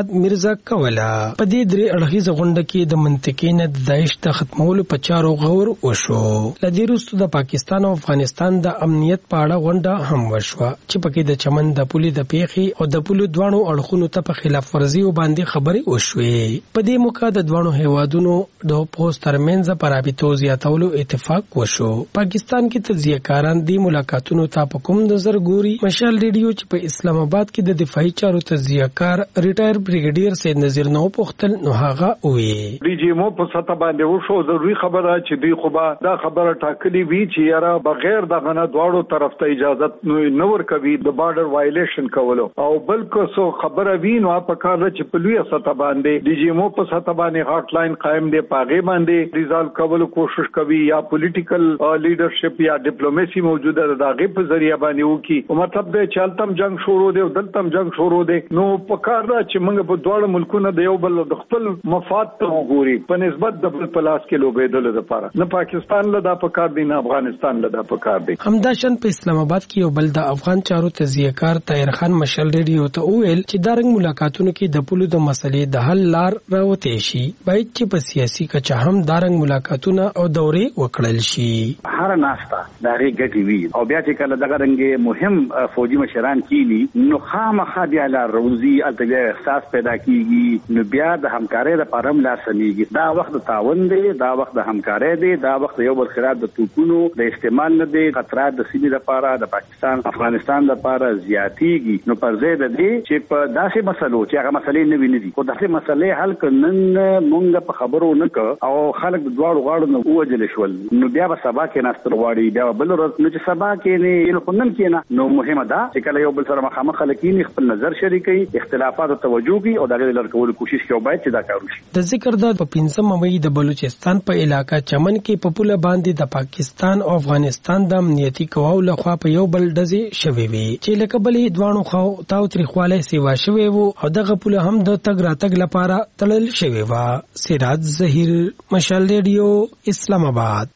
محمد میرزا کولا. په دې درې اړخیزه غونډه کې د منطقې نه د داعش د ختمولو په چارو غور وشو. لدې وروسته د پاکستان او افغانستان د امنیت په اړه غونډه هم وشوه چې پکې د چمن د پولې د پیښې او د پولو دواړو اړخونو ته په خلاف ورزي باندې خبرې وشوې. په دې موقع د دواړو هیوادونو د پوز ترمنځ پر رابطو زیاتولو اتفاق وشو. پاکستان کې تجزیه کاران دې ملاقاتونو ته په کوم نظر ګوري؟ مشال ریډیو چې په اسلام آباد کې د دفاعي چارو تجزیه کار ریټایر بریګیډیر سید نذیر نو پختل نو هغه وې ډي جی مو په سطح باندې وشو. ضروري خبره چې دوی خو به دا خبره ټاکلي وي چې یاره بغیر د غنه دواړو طرف ته اجازه نه ورکوي د بارډر وایلیشن کولو او بلکې سو خبره وی نو په کار چې په لوی سطح باندې ډي جی مو په سطح باندې هاټ لاین قائم دی، پاغه باندې ریزالو کولو کوشش کوي یا پولیټیکل لیډرشپ یا ډیپلوماسي موجوده ده دغه په ذریعہ باندې وکي. او مطلب د چالتم جنگ شروع دی او دلتم جنگ شروع دی. نو په کار دا چې موږ په دواړو ملکونو د یو بل د خپل مفاد ته وګوري په نسبت د بل پلاس کې لوبېدل لپاره. نه پاکستان له دا په کار دی نه افغانستان له دا په کار دی. همداشن په اسلام آباد کې یو بل د افغان چارو تجزیه کار طاهر خان مشال ریډیو ته وویل چې دا رنګ ملاقاتونو کې د پولو د مسلې د حل لار راوته شي، باید چې په سیاسي کچه هم دا رنګ ملاقاتونه او دورې وکړل شي. هر ناستا دا ری ګټي وی او بیا چې کله دغه رنګ مهم فوجي مشران کینی نو خامخا بیا لا روزي البته احساس پیدا کیږي، نو بیا د همکارۍ لپاره هم لاسنیږي. دا وخت تعاون دی، دا وخت د همکارۍ دی، دا وخت یو بل خلاف د توپونو د استعمال نه دی. خطرات د سیمې لپاره د پاکستان افغانستان لپاره زیاتیږي. نو پر ځای د دې چې په داسې مسلو چې هغه مسلې نه ویني دي او داسې مسلې حل کړنن مونږ په خبرو نه ک او خلک د دواړو غاړو نه وجل شول، نو بیا به سبا کې ناستر واړي بیا بل ورځ نو چې سبا کې نه یو خنن کې نه. نو مهمه ده چې کله یو بل سره مخامخ خلکین خپل نظر شریکي، اختلافات توجه کوي او دغه لر کول کوشش کوي باید چې دا کار وشي. د ذکر د په پنځم مې د بلوچستان په علاقہ چمن کې په پوله باندې د پاکستان او افغانستان د امنیتي قواو لخوا په یو بل ډزې شوې وي چې لکه بلې دوانو خو تاو تریخواله سیوا شوې وو او دغه پوله هم د تګ راتګ لپاره تړل شوې و. سراج ظهیر، مشال ریډیو، اسلام آباد.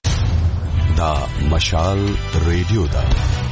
دا مشال ریډیو دا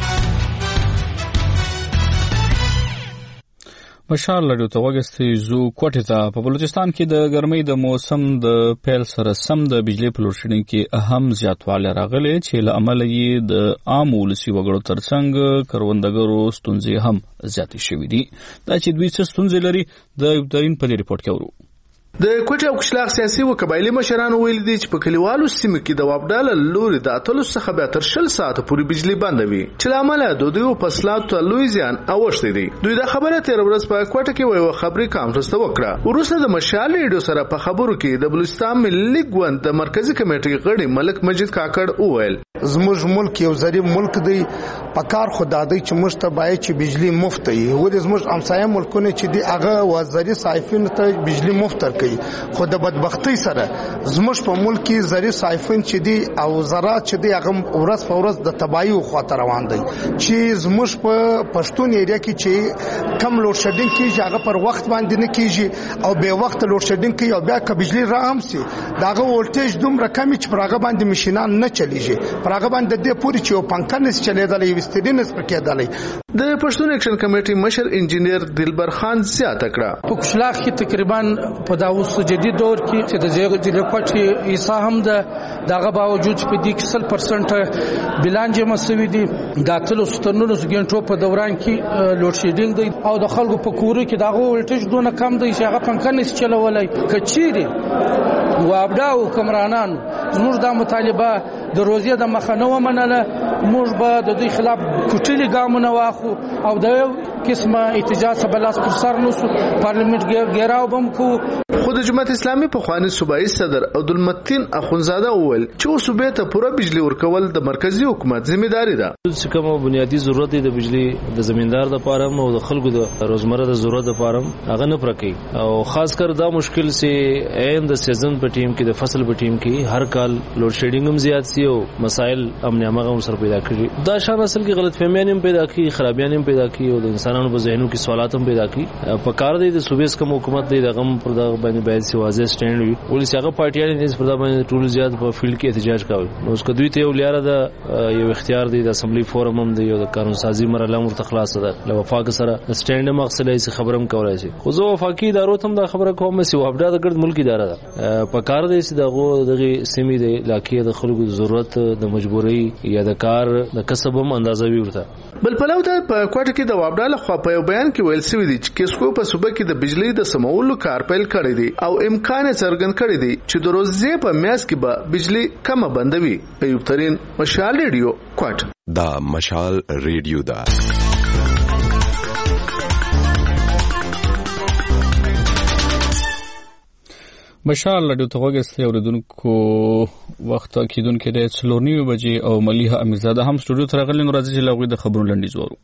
مشال ریډیو ته وګورئ. زو کوټه ته په بلوچستان کې د ګرمۍ د موسم د پیل سره سم د بجلی په لوډ شیډینګ کې اهم زیاتوالی راغلی چې له امله یې د عام ولسي وګړو ترڅنګ کروندګرو ستونزې هم زیاتې شوې دي. دا چې دوی څه ستونزې لري د یوترین په دې ریپورت کې ورو. د کوټه او کشلاق سیاسي او قبایلی مشرانو ویل دي چې په کلیوالو سیمو کې د وابډال لوري د اتلو څخه به تر شل ساعت پورې بجلی بند وي چې لامل د دوی په فصلاتو ته لوی زیان اوښتي دي. دوی د خبره تیر ورځ په کوټه کې ویو خبري کانفرنس ته وکړه. وروسته د مشال ریډیو سره په خبرو کې د بلوچستان ملي ګوند د مرکزی کمیټې غړي ملک مجید کاکړ وویل زموږ ملک یو ظریف ملک دی، پکار خدا دی چې موږ ته باید چې بجلی مفت وي. ولې زموږ همسایه ملکونه چې دی هغه وزاري صایفین ته بجلی مفت ورکوي، خو د بدبختی سره زموږ په ملک کې زری صایفین چې دی او زراعت چې دی هغه ورځ په ورځ د تباہي خوا ته روان دی. چې زموږ په پښتون ایریا کې چې کم لوډ شیډینګ کیږي هغه پر وخت باندې نه کیږي او به وخت لوډ شیډینګ کوي او بیا که بجلی را هم سي داغه ولټیج دومره کم چې پر هغه باندې ماشينان نه چلیږي، پر هغه باندې د پوری چې یو پنکه نه چلیدلې یو ستډینس پکېدلې. د پښتون اکشن کمیټې مشر انجینیر دلبر خان زیاته کړه په کشلاق کې تقریبا په داوس جدید دور کې چې د ځای کوټي ایسا هم د دغه باوجود په دې کې سل پرسنټ بلانجه مسوي دي د اتلو ستنونو سګنټو په دوران کې لوډ شیډینګ دی او د خلکو په کورو کې دغه ولټیج دونه کم دی چې هغه پنکه نه چلولای کچيري وابډاو کمرانان زموږ د مطالبه د روزي د مخنو منله موږ به د دوی خلاف کوټلي ګامونه واخو او د قسمه احتجاج بلاس پر سر نو پارلیمنت ګیراو بم کو. خو د جماعت اسلامي په خواني صوبایي صدر عبدالمتین اخونزاده وویل چې صوبې ته پوره بجلی ورکول د مرکزی حکومت ځمېداري ده. چې کومه بنیادی ضرورت دی د بجلی د زمیندار د پاره او د خلکو د روزمره د ضرورت لپاره هغه نه پرکې او خاص کر دا مشکل سي عین د سیزن په ټیم کې د فصل په ټیم کې هر کال لوډ شیډینګ هم زیات سي او مسائل امن امغه هم سره پیدا کړي. دا شان اصل کې غلط فهمیان هم پیدا کړي، خرابیان هم پیدا کړي او د انسانانو په ذهنو کې سوالات هم پیدا کړي. په کار دی د صوبې کوم حکومت دی د غم پر د باندې باید سی واضح سټاند وي ولې هغه پارټیان یې په دغه ټول زیات په فیلډ کې احتجاج کوي نو اوس کدوې ته یو لیاره ده یو اختیار دی د اسمبلی فورم هم دی یو د قانون سازي مرحله مرته خلاص ده له وفاق سره سټاند مقصد یې خبرم کولای شي خو زه وفاقي ادارو ته د خبره کوم چې وابډا د ګرد ملک اداره ده په کار دی چې دغه دغه سیمې د علاقې د خلکو ضرورت د مجبوري یا د کار د کسب هم اندازه وي ورته بل پلو ته په کوټه کې د وابډا له خوا په یو بیان کې ویل شوی دی چې کیسکو په صوبه کې د بجلی د سمولو کار پیل کړی دی او امکان څرګند کړی دی چې د روزې په میاس کې به بجلی کم بندوي ایوب ترين مشال ریډیو کوټ دا مشال ریډیو دا مشال ریډیو ته وګورئ اوریدونکو وخت کېدونکو د څلور نیمه بجې او مليحه امیرزاده هم سټوډیو ته راغلي نو راځي چې لغوي د خبرونو لنډیز وورو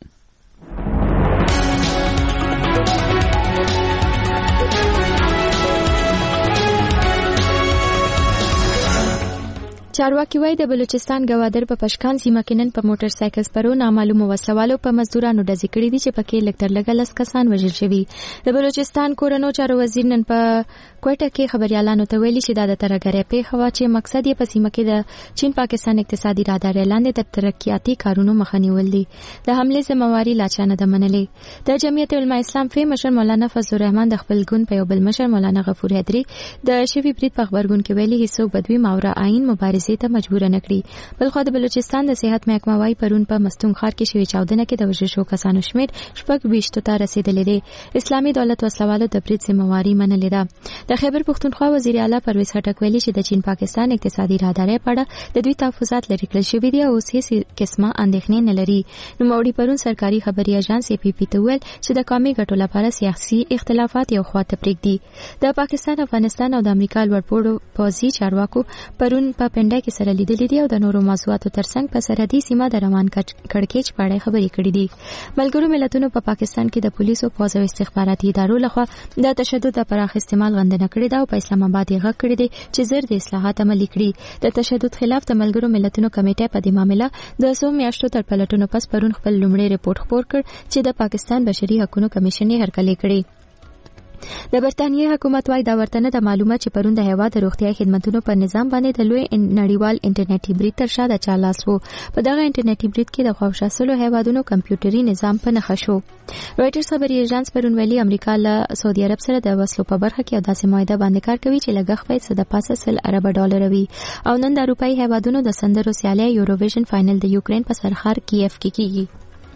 چارواکي وایي د بلوچستان گوادر په پشکان سیمه کې نن په موټر سایکل سپرو نامعلومو وسلوالو په مزدورانو ډزې کړې دي چې پکې لږ تر لږه لس کسان وژل شوي د بلوچستان کورنو چارو وزیر نن په کوټه کې خبريالانو ته ویلي چې دا د ترګرې پیښه وا چې مقصد یې په سیمه کې د چین پاکستان اقتصادي رادار اعلان د ترقیاتي کارونو مخنیول دي د حمله ذمہواری لا چانه د منلې د جمعیت علماء اسلام فی مشر مولانا فضل الرحمن د خپل ګوند په یو بل مشر مولانا غفور حیدری د شوی برید په خبرګون کې ویلي هیڅوک بدوی ماورا عین مبارزه ته مجبور نه کړی بلخو د بلوچستان د صحت محکمه وايي پرون په مستون خار کې شوی چاودنه کې د وژل شو کسانو شمیر شپږ ویشتو ته رسیدلې دی اسلامي دولت وسلوالو د برید ذمہواری منلې ده د خیبر پختونخوا وزیر اعلی پرویز خټک ویلي چې د چین پاکستان اقتصادي رادارې پړه د دوی تحفظات لري کړل شوی دي او هیڅ قسمه اندېښنې نه لري نو موري پرون سرکاري خبري اژانس ای پی پی ته ویل چې د قومي ګټو لپاره سیاسي اختلافات یو خواته پرېږدي د پاکستان افغانستان او د امریکا لوړپوړو پوځي چارواکو پرون په پنډه کې سره لیدلې دي او د نورو موضوعاتو ترڅنګ په سرحدي سیمه د روان کړکېچ په اړه خبرې کړې دي ملګرو ملتونو په پاکستان کې د پولیسو پوځ او استخباراتي ادارو لخوا د تشدد د پراخ استعمال غندنه کړې ده او په اسلام آباد یې غږ کړی دی چې زر د اصلاحات عملي کړي د تشدد خلاف د ملګرو ملتونو کمیټه په دې معاملې د څو میاشتو تر پلټونو پس پرون خپل لومړی رپورټ خپور کړ چې د پاکستان بشري حقوقو کمیشن یې هرکلی کړی د برتانیې حکومت وايي دا ورتنه د معلومات چې پرون د هیواد روغتیاي خدماتو په نظام باندې د لوی نړیوال انټرنیټي برید تر شا د چالاس وو په دغه انټرنیټي برید کې د خوشاسلو هیوادونو کمپیوټري نظام په نښه شو رويټرز خبري اژانس پرون ویلي امریکا له سعودي عرب سره د وسلو په برخه کې داسې معاهده باندې کار کوي چې لګښت به څه د پاسه سل ارب ډالر وي او نن د اروپאי هیوادونو د سندرو سیالي یوروویژن فائنل د یوکرين په سرخار کیف کې کیږي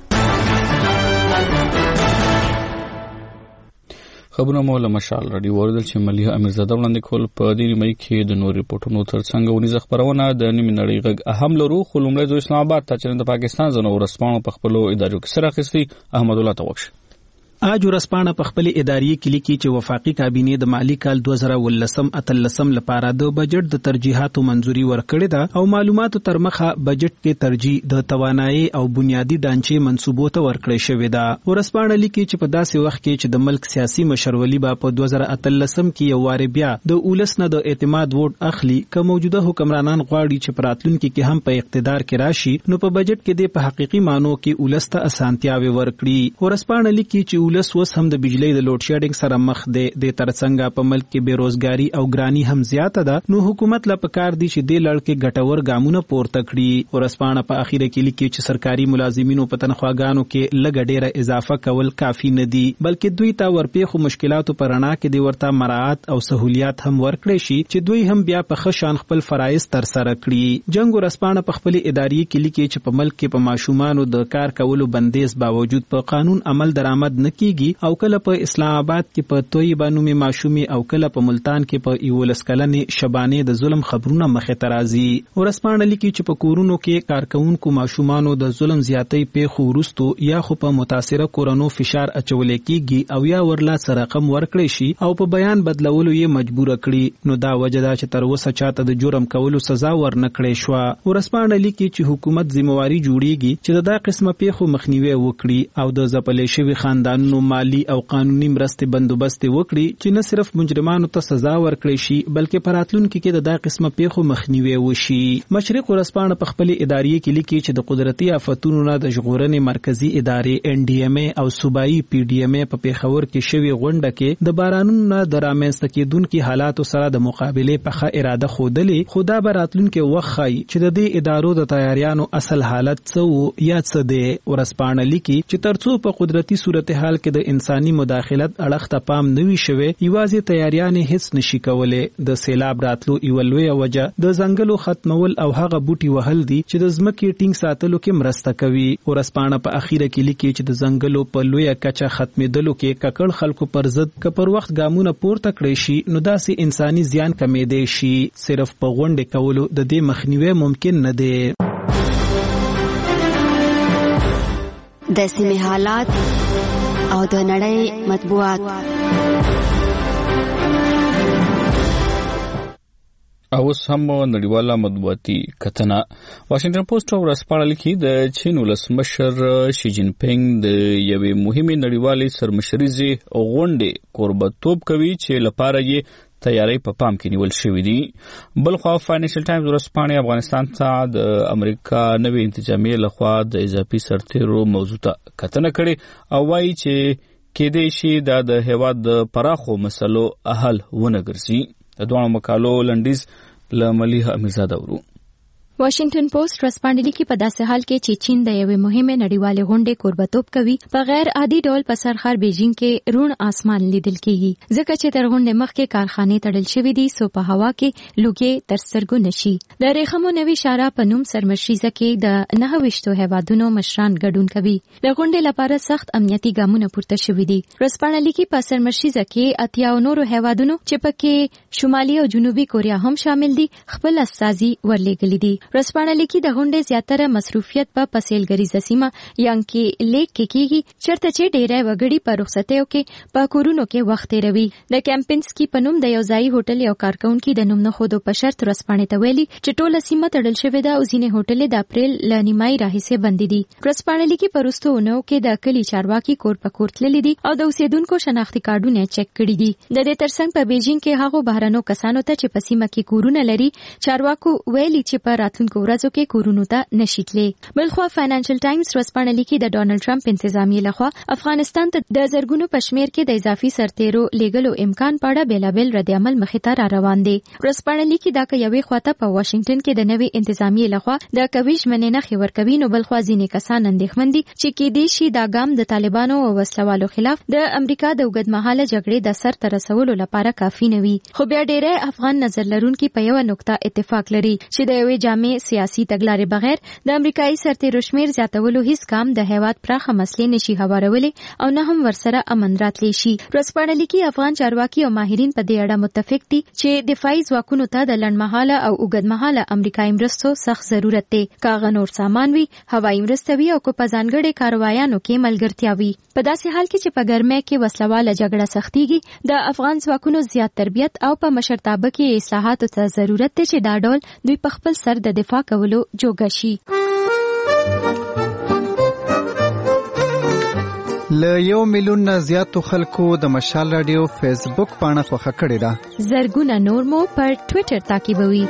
خبرونه مو له مشال رادیو وردل چې مليحه امیرزاده وړاندې کول په دې مې کې د نور ریپورتونو ترڅنګ ونیزه خبرونه د نیمه نړۍ غږ اهم لرو خو لومړی د اسلام آباد ته چې د پاکستان زنو ورسپانو په خپل ادارو کې سره اخیستي احمد الله توکش اج ورسپانه په خپل اداري کلی کې چې وفاقي کابینه د مالی کال دوه زره ولسم اتلسم لپاره د بجټ د ترجیحاتو منځوري ورکړې ده او معلوماتو تر مخه بجټ کې ترجیح د توانایي او بنیادی ډانچې منسوبو ته ورکړې شوې ده ورسپانه لیکي چې په داسې وخت کې چې د ملک سیاسي مشرولي با په دوه زره اتلسم کې یو واره بیا د اولس نه د اعتماد ووټ اخلي که موجوده حکمرانان غواړي چې پراتلونکو کې هم په اقتدار کې راشي نو په بجټ کې د په حقيقي مانو کې اولس ته اسانتیاوي ورکړي ورسپانه لیکي چې ولس وس هم د بجلی د لوډ شیډینګ سره مخ دی د ترڅنګ په ملک کې بیروزګاری او ګرانی هم زیاته ده نو حکومت لا پکار دی چې د لړ کې ګټور ګامونه پورته کړي ورسپانه په اخیره کې لیکي چې سرکاري ملازمینو په تنخواګانو کې لږ ډیره اضافه کول کافی نه دي بلکې دوی ته ورپېخو مشکلاتو پر اړه کې دی ورته مراعات او سہولیات هم ورکړي شي چې دوی هم بیا په خشان خپل فرایض تر سره کړي جنگ ورسپانه په خپل اداري کې لیکي چې په ملک کې په ماشومانو د کار کولو بندیز باوجود په قانون عمل درآمد نه کیږي او کله په اسلام آباد کې په توي بانومي ماشومي او کله په ملتان کې په یولس کلنې شبانه د ظلم خبرونه مخه ترازي ورسپانه لیکي چې په کورونو کې کارکونکو ماشومانو د ظلم زیاتې په خورستو یا خو په متاثره کورونو فشار اچول کېږي او یا ورلا سره رقم ورکړي شي او په بیان بدلولو یې مجبور کړي نو دا وجه دا چې تر اوسه چاته د جرم کولو سزا ورنکړي شو ورسپانه لیکي چې حکومت ذمہواری جوړیږي چې دا قسمه پیښو مخنیوي وکړي او د ځپلې شوی خاندانونو کارونو مالی او قانوني مرستې بندوبست وکړي چې نه صرف مجرمانو ته سزا ورکړي شي بلکې په راتلونکي کې د دا قسمه پیښو مخنیوي وشي. مشرق ورځپاڼه په خپل ادارې کې لیکي چې د قدرتي آفتونو نه د ژغورنې مرکزی ادارې ان ډي ام ای او صوبایي پی ډي ام ای په پیښور کې شوی غونډه کې د بارانونو نه د رامنځته کېدونکو حالاتو سره د مقابلې په ښه اراده ښودلې، خو دا به راتلونکي وخت ښایي چې د دې ادارو د تیاریانو اصل حالت څه و یا څه دی. ورځپاڼه لیکي چې ترڅو په قدرتي صورتحال کې د انساني مداخلت اړخ ته پام نه وي شوی، یوازې تیاریانې هیڅ نشي کولی. د سیلاب راتلو یوه لویه وجه د ځنګلو ختمول او هغه بوټي وهل دي چې د ځمکې ټینګ ساتلو کې مرسته کوي. ورځپاڼه په اخیره کې لیکي چې د ځنګلو په لویه کچه ختمېدلو کې ککړ خلکو پر ضد که پر وخت ګامونه پورته کړی شي نو داسې انساني زیان کمېدی شي. صرف په غونډې کولو د دې مخنیوی ممکن نه دی. د سیمې حالات او د نړۍ مطبوعات. اوس هم نړیواله مطبوعاتي کتنه. واشنگټن پوسټ او ورځپاڼه لیکي د چین ولسمشر شي جین پینګ د یوې مهمې نړیوالې سرمشریزې غونډې کوربهتوب کوي چې لپاره یې تیاری په پام کې نیول شوې دي. بلخوا فاینانشل ټایمز ورځپاڼه افغانستان ته د امریکا نوې انتظامیې لخوا د اضافي سرتیرو موضوع ته کتنه کړې او وایي چې کېدای شي دا د هېواد د پراخو مسلو حل ونه ګرځي. د دوه مقالو لنډیز له ملیحه امیرزاده ورو. واشنگټن پوسټ ورځپاڼه لیکي په داسې حال کې چې چین د یوې مهمه نړیوالې غونډې کوربهتوب کوي، په غیر عادي ډول په سرخر بیجینګ کې روڼ اسمان لیدل کیږي ځکه چې تر غونډې مخکې کارخانې تړل شوې دي سو په هوا کې لوګي تر سترګو نشي. د ریخمو نوي شارا په نوم سرمشریزه کې د نهه ویشتو هیوادونو مشران ګډون کوي. د غونډې لپاره سخت امنیتي ګامونه پورته شوي دي. ورځپاڼه لیکي په سرمشریزه کې اتیا نورو هیوادونو چې پکې شمالي او جنوبي کوریا هم شامل دي خپل استازي ورلېږلي دي. ورځپاڼه لیکي د غونډې زیاتره مصروفیت په پسیلګریزه سیمه یانګي لیک کې کیږي چرته چې ډېری وګړي په رخصتیو کې په کورونو کې وخت تیروي. د کیمپینسکي په نوم د یو ځایي هوټل یو کارکونکي د نوم نه خودو په شرط ورځپاڼې ته ویلي چې ټوله سیمه تړل شوې ده او ځینې هوټلې د اپریل له نیمایي راهیسې بندې دي. ورځپاڼه لیکي په وروستو اونیو کې د کلي چارواکي کور په کور تللي دي او د اوسیدونکو شناختي کارډونه چک کړي دي. د دې ترڅنګ په بیجینګ کې هغو بهرنو کسانو ته چې په سیمه کې کورونه لري چارواکو ویلي چې په راتلونکو ورځو کې کورونو ته نشي تللی. بلخوا فاینانشل ټایمز ورځپاڼه لیکي د ډونالډ ټرمپ انتظامیې لخوا افغانستان ته د زرګونو په شمېر کې د اضافي سرتیرو لیږلو امکان په اړه بېلابېل رد عمل مخې ته را روان دی. ورځپاڼه لیکي دا که یوې خواته په واشنګټن کې د نوې انتظامیې لخوا د کوي ژمنې نښې ورکوي نو بلخوا ځینې کسان اندېښمن دي چې کېدای شي دا ګام د طالبانو او وسلوالو خلاف د امریکا د اوږدمهاله جګړې د سر ته رسولو لپاره کافي نه وي. خو بیا ډېری افغان نظر لرونکي په یوه نقطه اتفاق لري چې د یوې جامع سیاسي تګلارې بغیر د امریکایي سرتیرو شمیر زیاتولو هیڅ کام د هیواد پراخه مسلې نشي هوارولې او نه هم ورسره امن راتلی شي. ورځپاڼه لیکي افغان چارواکي او ماهرین په دې اړه متفق دي چې دفاعي ځواکونو ته د لنډمهاله او اوږدمهاله امریکایي مرستو سخت ضرورت دی، کاغه نور سامان وي، هوایي مرسته وي او کو په ځانګړي کاروایانو کې ملګرتیا وي. په داسې حال کې چې په ګرمۍ کې وسلواله جګړه سختيږي د افغان ځواکونو زیات تربیت او په مشرتابه کې اصلاحاتو ته ضرورت دی چې دا ډول دوی په خپل سر د دفاع کولو جوګه شي. له یو میلیون نه زیاتو خلکو د مشال رادیو فیسبوک پاڼه خوښه کړې ده. زرګونه نور مو پر ټوئیټر تعقیبوي.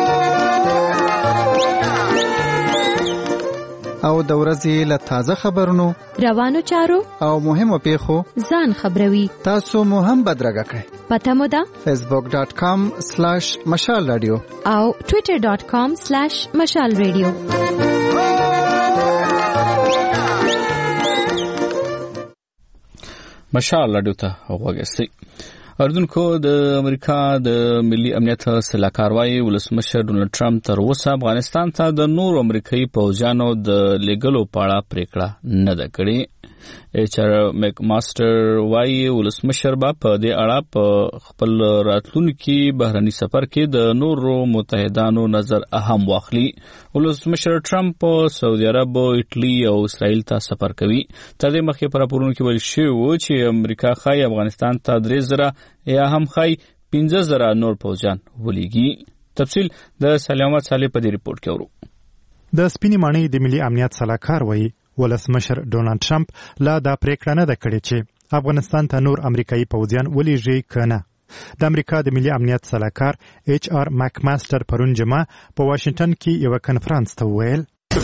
او د ورځې له تازه خبرونو، روانو چارو او مهمو پیښو ځان خبروي. تاسو مو هم بدرګه کړئ. پته مو ده فیسبوک ډاٹ کام سلیش مشال رادیو او ټوئیټر ډاٹ کام سلیش مشال رادیو. مشال رادیو ته وګورئ. اردوونکو د امریکا د ملي امنیت سلاکار وايي ولسمشر ډونالډ ټرمپ تر اوسه افغانستان ته د نور امریکایي پوځیانو د لیږلو په اړه پریکړه نه ده کړې. ایچ آر میک ماستر وايي ولسمشر به په دې اړه په خپل راتلونکي بهرني سفر کې د نورو متحدانو نظر اهم واخلي. ولسمشر ټرمپ سعودي عرب، ایټالي او اسرائیل ته سفر کوي. تر دې مخکې په راپورونو کې ویل شوی و چې امریکا ښایي افغانستان ته درې زره یا هم ښایي پنځه زره نور پوځیان ولېږي. تفصیل د سلیمان صالح په دې ریپورت کې ورو. د سپینې ماڼۍ د ملي امنیت سلاکار وايي ولسمشر ډونالد ټرمپ لا دا پریکړه نه ده کړې چې افغانستان ته نور امریکایي پوځیان ولېږي که نه. د امریکا د ملي امنیت سلاکار ایچ آر ماکماستر پرون جمعه په واشنګټن کې یو کنفرانس ته وویل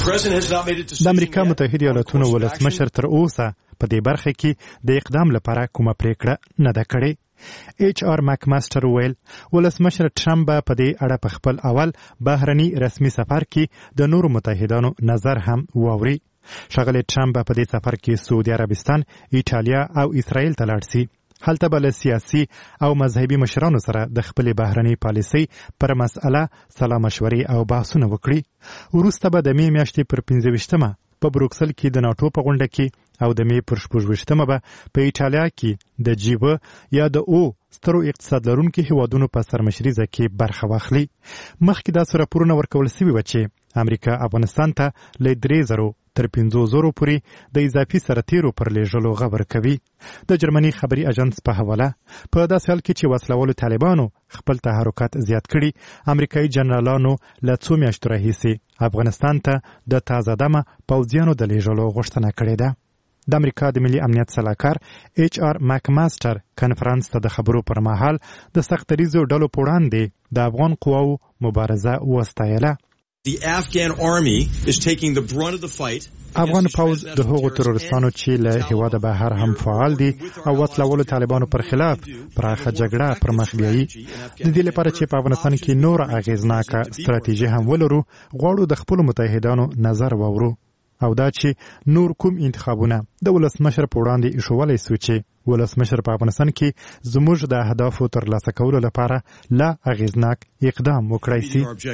د امریکا متحده ایالاتونو ولسمشر تر اوسه په دې برخه کې د اقدام لپاره کومه پریکړه نه ده کړې. ایچ آر ماکماستر وویل ولسمشر ټرمپ به په دې اړه په خپل اول بهرني رسمي سفر کې د نورو متحدانو نظر هم واوري. ښاغلی ټرمپ به په دې سفر کې سعودي عربستان، ایټالیا او اسرائیل ته لاړ سي. هلته به له سیاسي او مذهبي مشرانو سره د خپلې بهرنۍ پالیسۍ پر مسأله سلا مشورې او بحثونه وکړي. وروسته به د مې میاشتې پر پنځه ویشتمه په بروکسل کې د ناټو په غونډه کې او د مې پر شپږ ویشتمه به په ایټالیا کې د جی و یا د او سترو اقتصاد لرونکو هیوادونو په سرمشریزه کې برخه واخلي. مخکې داسې راپورونه ورکول سوي وه چې امریکا افغانستان ته له درې زرو تر پنځو زرو پورې د اضافي سرتیرو پر لیږلو غبر کوي. د جرمني خبري اژانس په حواله په داسې حال کې چې وسلوالو طالبانو خپل تحرکات زیات کړي، امریکایي جنرالانو له څو میاشتو راهیسې افغانستان ته د تازه دمه پوځیانو د لیږلو غوښتنه کړې ده. د امریکا د ملي امنیت سلاکار ایچ آر ماکماستر کنفرانس ته د خبرو پر مهال د سختریزو ډلو په وړاندې د افغان قواو مبارزه وستایله. The Afghan army is taking the brunt of the fight. افغان پوځ د هغو ترورستانو چې له هیواده بهر هم فعال دي او وسلوالو طالبانو پر خلاف پراخه جګړه پر مخ بیایي. د دې لپاره چې په افغانستان کې نور اغیزناکه ستراتیژي هم ولرو، غواړو د خپلو متحدانو نظر واورو او دا چې نور کوم انتخابونه د ولسمشر په وړاندې ایښولی سو چې ولسمشر په افغانستان کې زموږ د اهدافو ترلاسه کولو لپاره لا اغیزناک اقدام وکړای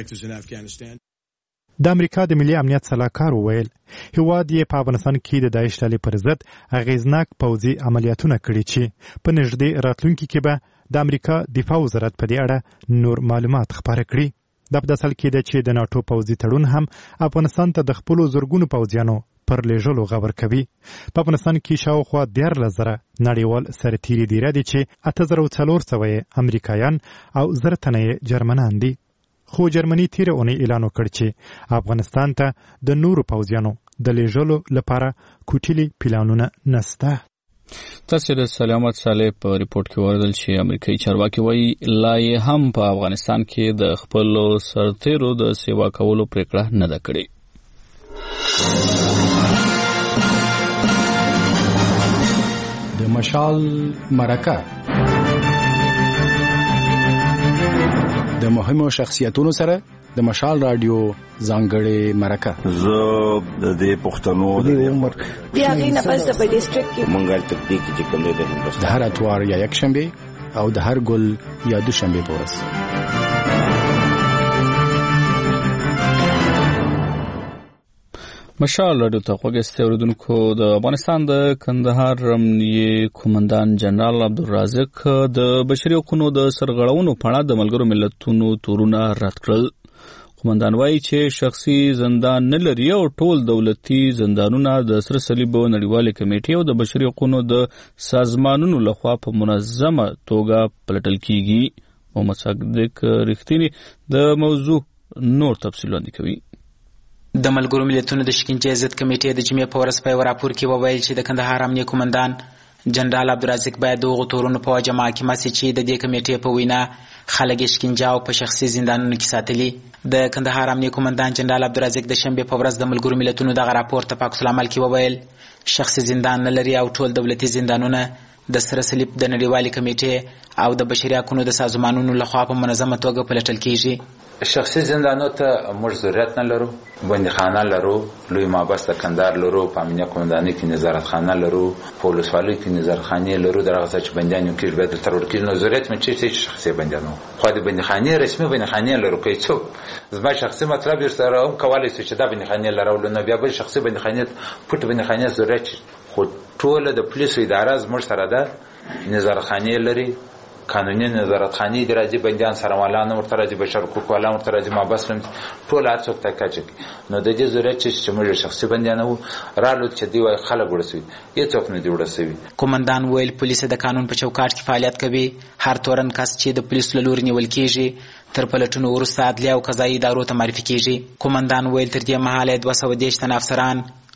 سي. د امریکا د ملي امنیت سلاکار وویل هیواد یې په افغانستان کې د داعش ډلې پر ضد اغیزناک پوځي عملیاتونه کړي چې په نږدې راتلونکي کې به د امریکا دفاع وزارت په دې اړه نور معلومات خپاره کړي. دا په داسې حال کې ده چې د ناټو پوځي تړون هم افغانستان ته د خپلو زرګونو پوځیانو پر لیږلو غبر کوي. په افغانستان کې شاوخوا دیارلس زره نړیوال سرتیري دیره دي چې اته زره څلور سوه یې امریکایان او زر تنه یې جرمنان دي. خو جرمني تیره اونۍ اعلان وکړ چې افغانستان ته د نورو پوځیانو د لیږلو لپاره کوټلي پلانونه نسته. تاسو د سلامت صالح په ریپورت کې وردل چې امریکایي چارواکي وایي لا یې هم په افغانستان کې د خپل سرتیرو د سیوا کولو پریکړه نه ده کړې. د مشال مرکه د مهمو شخصیتونو سره د مشال رادیو ځانګړې مرکه. زه د دې پښتنو د عمر بیا غي نه پس په ډیسټریکټ کې منګل تکتیک چې کوم دی د هر اتوار یا یک شنبه او د هر ګل یا دو شنبه پورس. مشال رادیو ته خوږسته اوریدونکو، د افغانستان د کندهار امنیه قومندان جنرال عبدالرازق د بشري حقوقو د سرغړونو په اړه د ملګرو ملتونو تورونه رد کړل. قومندان وایي چې شخصي زندان نه لري او ټول دولتي زندانونه د سره صلیب نړیوالې کمیټې او د بشري حقوقو د سازمانونو لخوا په منظمه توګه پلټل کیږي. محمد صادق رښتینی د موضوع نور تفصیل وړاندې کوي. د ملګرو ملتونو د شکنجې ضد کمیټې د جمعې په ورځ په یو راپور کې وویل چې د کندهار امنیه قومندان جنرال عبدالرازق باید د هغو تورونو په وجه محاکمه سي چې د دې کمیټې په وینا خلک یې شکنجه او په شخصي زندانونو کې ساتلي. د کندهار امنیه قومندان جنرال عبدالرازق د شنبې په ورځ د ملګرو ملتونو دغه راپور ته په عکس العمل کې وویل شخصي زندان نه لري او ټول دولتي زندانونه د سره صلیب د نړیوالې کمیټې او د بشري حقوقو د سازمانونو لخوا په منظمه توګه پلټل کیږي. شخصي زندانو ته موږ ضرورت نه لرو، بندیخانه لرو، لوی محبس د کندهار لرو، په امنیه قومندانۍ کې نظارتخانه لرو، په ولسوالۍ کې نظارتخانې لرو. دغه څه چې بندیان یو کېږي باید تر ورکېږي نو ضرورت مې چې شخصي بندیان وو. خو د بندیخانې رسمي بندیخانې لرو که څوک زما شخصي مطلب درسره هم کولی شو چې دا بندیخانې لرولو نو بیا بل شخصي بندیخانې پټ بندیخانې ضرورت خو ټوله د پولیسو اداره زموږ سره ده، نظارتخانې لري، قانوني نظارتخانې دي، راځي بندیان سره والان ورته راځي، بشر حقوق والان ورته راځي، محبس ټول هر څوک ته کچ نو د دې ضرورت چې موږ شخصي بندیان وو رالو چې دی وای خلک ورسوي هیڅوک نه دی ورسوي. قومندان ویل پولیس د قانون په چوکاټ کې فعالیت کوي. هر تورن کس چې د پولیس له لوري نیول کیږي تر پلټونو وروسته عدلیه او قضایي ادارو ته معرفي کیږي. قومندان ویل تر دې مهاله دوه سوه دېرش تنه افسران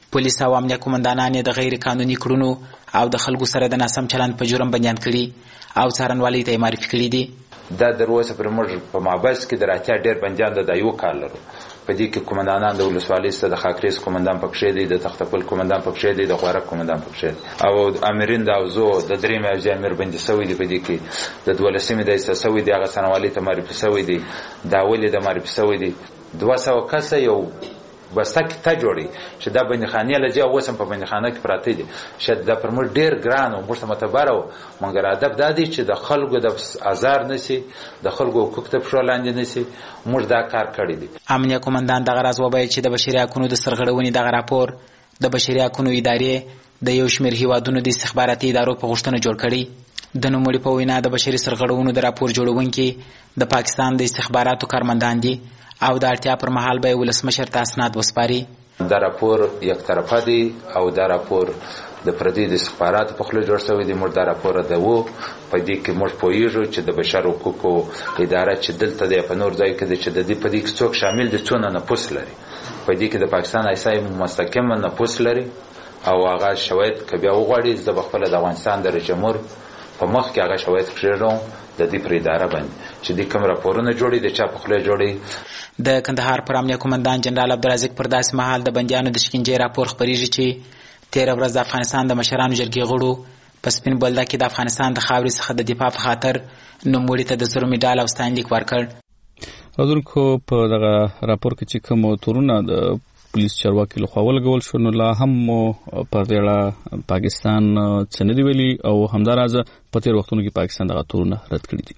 پولیس او امنیه قومندانان د غیر قانوني کړنو او د خلکو سره د ناسم چلند په جرم بندیان کړي او څارنوالۍ ته معرفي کړي دي. دا در اوسه پر موږ په مابس کې د راتیا ډېر بندیان د یو کال لرو. په دې کې قومندانان د ولسوالۍ څخه د خاکریز قومندان پکښې دی، د تختپل قومندان پکښې دی، د غورک قومندان پکښې دی او امرین د اوزو د درې میاشتې امیر بندي شوی دی. په دې کې د دولسمې د ایسته شوی دی، هغه څارنوالۍ ته معرفي شوی دی، دا ولې د معرفي شوی دی. دوه سوه کسه یو بسته کې ته جوړي چې دا بندیخانې لږه اوس هم په بندیخانه کې پراته دي. شاید دا پر موږ ډېر ګران او موږ ته معتبر و، مګر ادب دا دی چې د خلکو د ازار نشي، د خلکو حقوق ته پښو لاندې نشي. موږ دا کار کړی دی. امنیه قومندان دغه راز وویل چې د بشري حقونو د سرغړونې دغه راپور د بشري حقونو ادارې د یو شمېر هیوادونو د استخباراتي ادارو په غوښتنه جوړ کړی. د نوموړي په وینا د بشري سرغړونو د راپور جوړونکي د پاکستان د استخباراتو کارمندان دي او د اړتیا پر مهال به ولسمشر ته اسناد وسپاري. دا راپور یک طرفه دی او دا راپور د پردي د استخباراتو په خوله جوړ شوی دی. موږ دا راپور د و په دې کې موږ پوهیږو چې د بشر حقوقو اداره چې دلته دی په نور ځای کې دی چې د دې په دې کې څوک شامل دي څونه نفوس لري. په دې کې د پاکستان ایسای مستحکم نفوس لري او هغه شواهد که بیا وغواړي زه به خپله د افغانستان د رئیس جمهور په مخ کې هغه شواهد کښېږدم د دې پر اداره باندې چې دې کوم راپورونه جوړي د چا په خوله جوړي. د کندهار پر امنیه قومندان جنرال عبدالرزاق پر داسې مهال د بندیانو د شکنجې راپور خپریږي چې تیره ورځ د افغانستان د مشرانو جرګې غړو په سپین بولدک کې د افغانستان د خاورې څخه د دفاع په خاطر نوموړي ته د زرو مډال او ستاینلیک ورکړ. حضورکو په دغه راپور کې چې کوم تورونه د پولیس چارواکي لخوا ولګول شو نو لا هم په دې اړه پاکستان څه نه دی ویلي او همداراز په تیر وختونو کې پاکستان دغه تورونه رد کړي دي.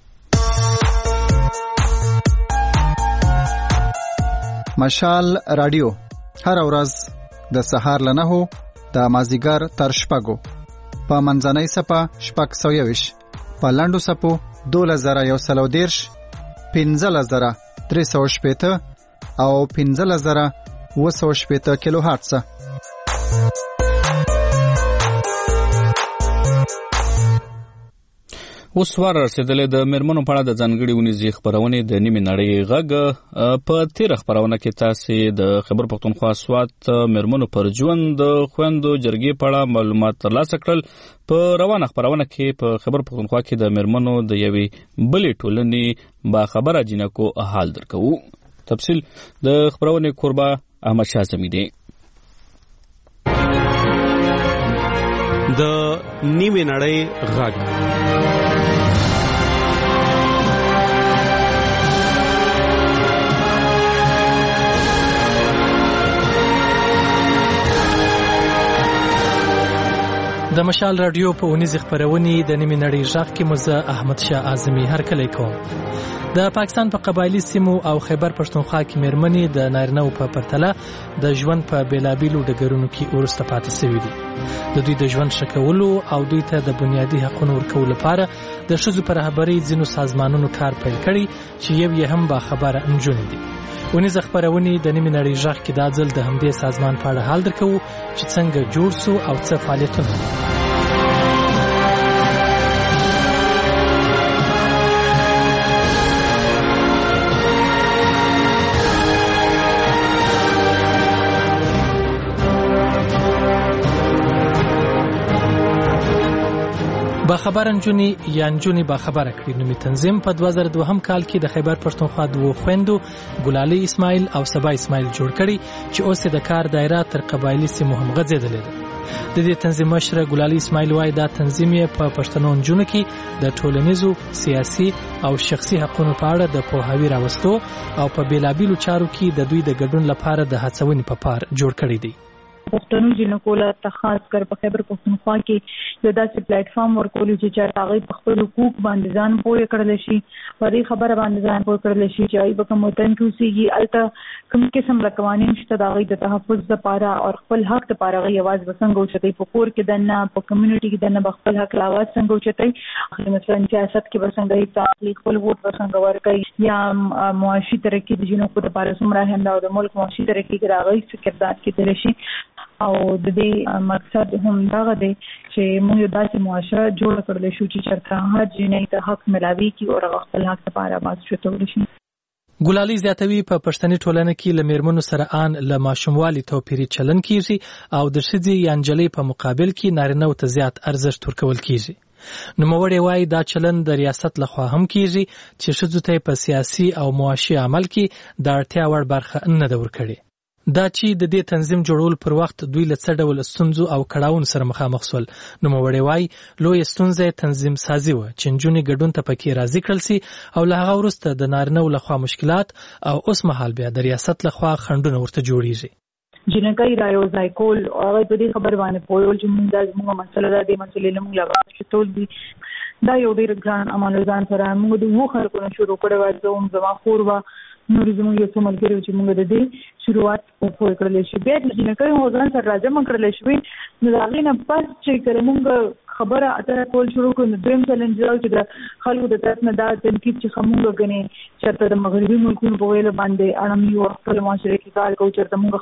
مشال رادیو هر ورځ د سهار له نهو د مازیګر تر شپږو په منځنۍ سپه شپږ سوه یوویشت په لنډو سپو دولس زره یو سل او دېرش پنځلس زره درې سوه شپېته او پنځلس زره اوه سوه شپېته کیلو هرتزه. اوس وار رسېدلې د میرمنو په اړه د ځانګړې ونیزې خپرونې د نیمې نړۍ غږ. په تېره خپرونه کې تاسې د خیبر پښتونخوا سوات میرمنو پر ژوند د خویندو جرګې په اړه معلومات ترلاسه کړل. په روانه خپرونه کې په خیبر پښتونخوا کې د میرمنو د یوې بلې ټولنې باخبره جینکو حال درکوو. تفصیل د خپرونې کوربه احمد شاه زمیدی. د نیمې نړۍ غږ د مشال رادیو په اونیز خبرونې د نیمې نړۍ غږ کې مزه احمد شاه اعظمي هر کله کوم. د پاکستان په پا قبایلی سیمو او خیبر پښتونخوا کې میرمنې د نارینه په پرتله د ژوند په بیلابیلو ډګرونو کې ورسته پاتې شوي دي. د دوی د ژوند ښه کولو او دوی ته د بنیادي حقونو ورکولو لپاره د ښځو په رهبرۍ ځینو سازمانونو کار پیل کړی چې یو یې هم باخبره نجونې دي. ونیز خبرونې د نیمې نړۍ غږ کې دا ځل د همدې سازمان په اړه حال درکوو چې څنګه جوړ سو او څه فعالیتونه لري. باخبره نجونې یا نجونې باخبره کړي نومي تنظیم په دوه زره دوهم کال کې د خیبر پښتونخوا دوو خویندو ګلالۍ اسماعیل او سبا اسماعیل جوړ کړي چې اوس د کار دایره تر قبایلی سیمو هم غځېدلې ده. د دې تنظیم مشره ګلالۍ اسماعیل وایي دا تنظیم یې په پښتنو نجونو کې د ټولنیزو سیاسي او شخصي حقوقو په اړه د پوهاوي راوستو او په بیلابیلو چارو کې د دوی د ګډون لپاره د هڅونې په پار جوړ کړی دی. پښتنو جنکو له خاص کر په خیبر پښتونخوا کې یو داسې پلیټ فارم ورکول چې چا هغه په خپل حقوق باندې ځان پوهه کړل شي، په دې خبره باندې ځان پوهه کړل شي چې ای په کوم وطن کې اوسېږي الته کوم قسم له قوانین شته د هغې د تحفظ لپاره او خپل حق لپاره هغې اواز به څنګه اوچتوي، په کور کې دننه په کمیونټي کې دننه به خپل حق له اواز څنګه اوچتوي، مثلا سیاست کې به څنګه حصه خپل ووټ به څنګه ورکوي، یا معاشي ترقي د جنکو لپاره څومره اهم ده او د ملک معاشي ترقي کې د هغې څه کردار کیدلی شي. او د دې مقصد هم دغه دی چې موږ یو داسې معاشره جوړه کړلی شو چې چېرته هر جنۍ ته حق ملاوي کړي او هغه خپل حق لپاره اواز اوچتولی شي. ګلالي زیاتوي په پښتني ټولنه کې له میرمنو سره آن له ماشوموالي توپیري چلن کیږي او د ښځې یا نجلۍ په مقابل کې نارینه ته زیات ارزښت ورکول کیږي. نوموړی وایي دا چلن د ریاست لخوا هم کیږي چې ښځو ته په سیاسي او معاشي عمل کې د اړتیا وړ برخه نه ده ورکړې. دا چې د دې تنظیم جوړول پر وخت دوی له څه ډول ستونزو او کړاوونو سره مخامخ شول. نوموړی وایي لویه ستونزه تنظیم سازي وه چې نجونې ګډون ته پکې راضي کړل سي او له هغه وروسته د نارینه‌و لخوا مشکلات او اوس مهال بیا د ریاست لخوا خنډونه ورته جوړیږي. جنګي رايو ځای کول هغه په دې خبر باندې پوهول چې موږ د موږ مسله ده د مسلې له موږ لا چې ټول دي دا یو ډیر ځان عمل ځان سره موږ د وو خلکو شروع کړو چې زموږ زما خور وا نور زموږ یو څه ملګری چې موږ د دې شروعات په کړل شي بیا چې جنګي ځان سره راځم کړل شي نو دا غینه پس چې کړم موږ خبره اتره کول شروع کړو. دویم چیلنج راو چې د خلکو د طرف نه دا تنقید چې خمونږ غني چې د مغربي ملکونو په ویل باندې اړم یو خپل معاشره کې کار کوي چې موږ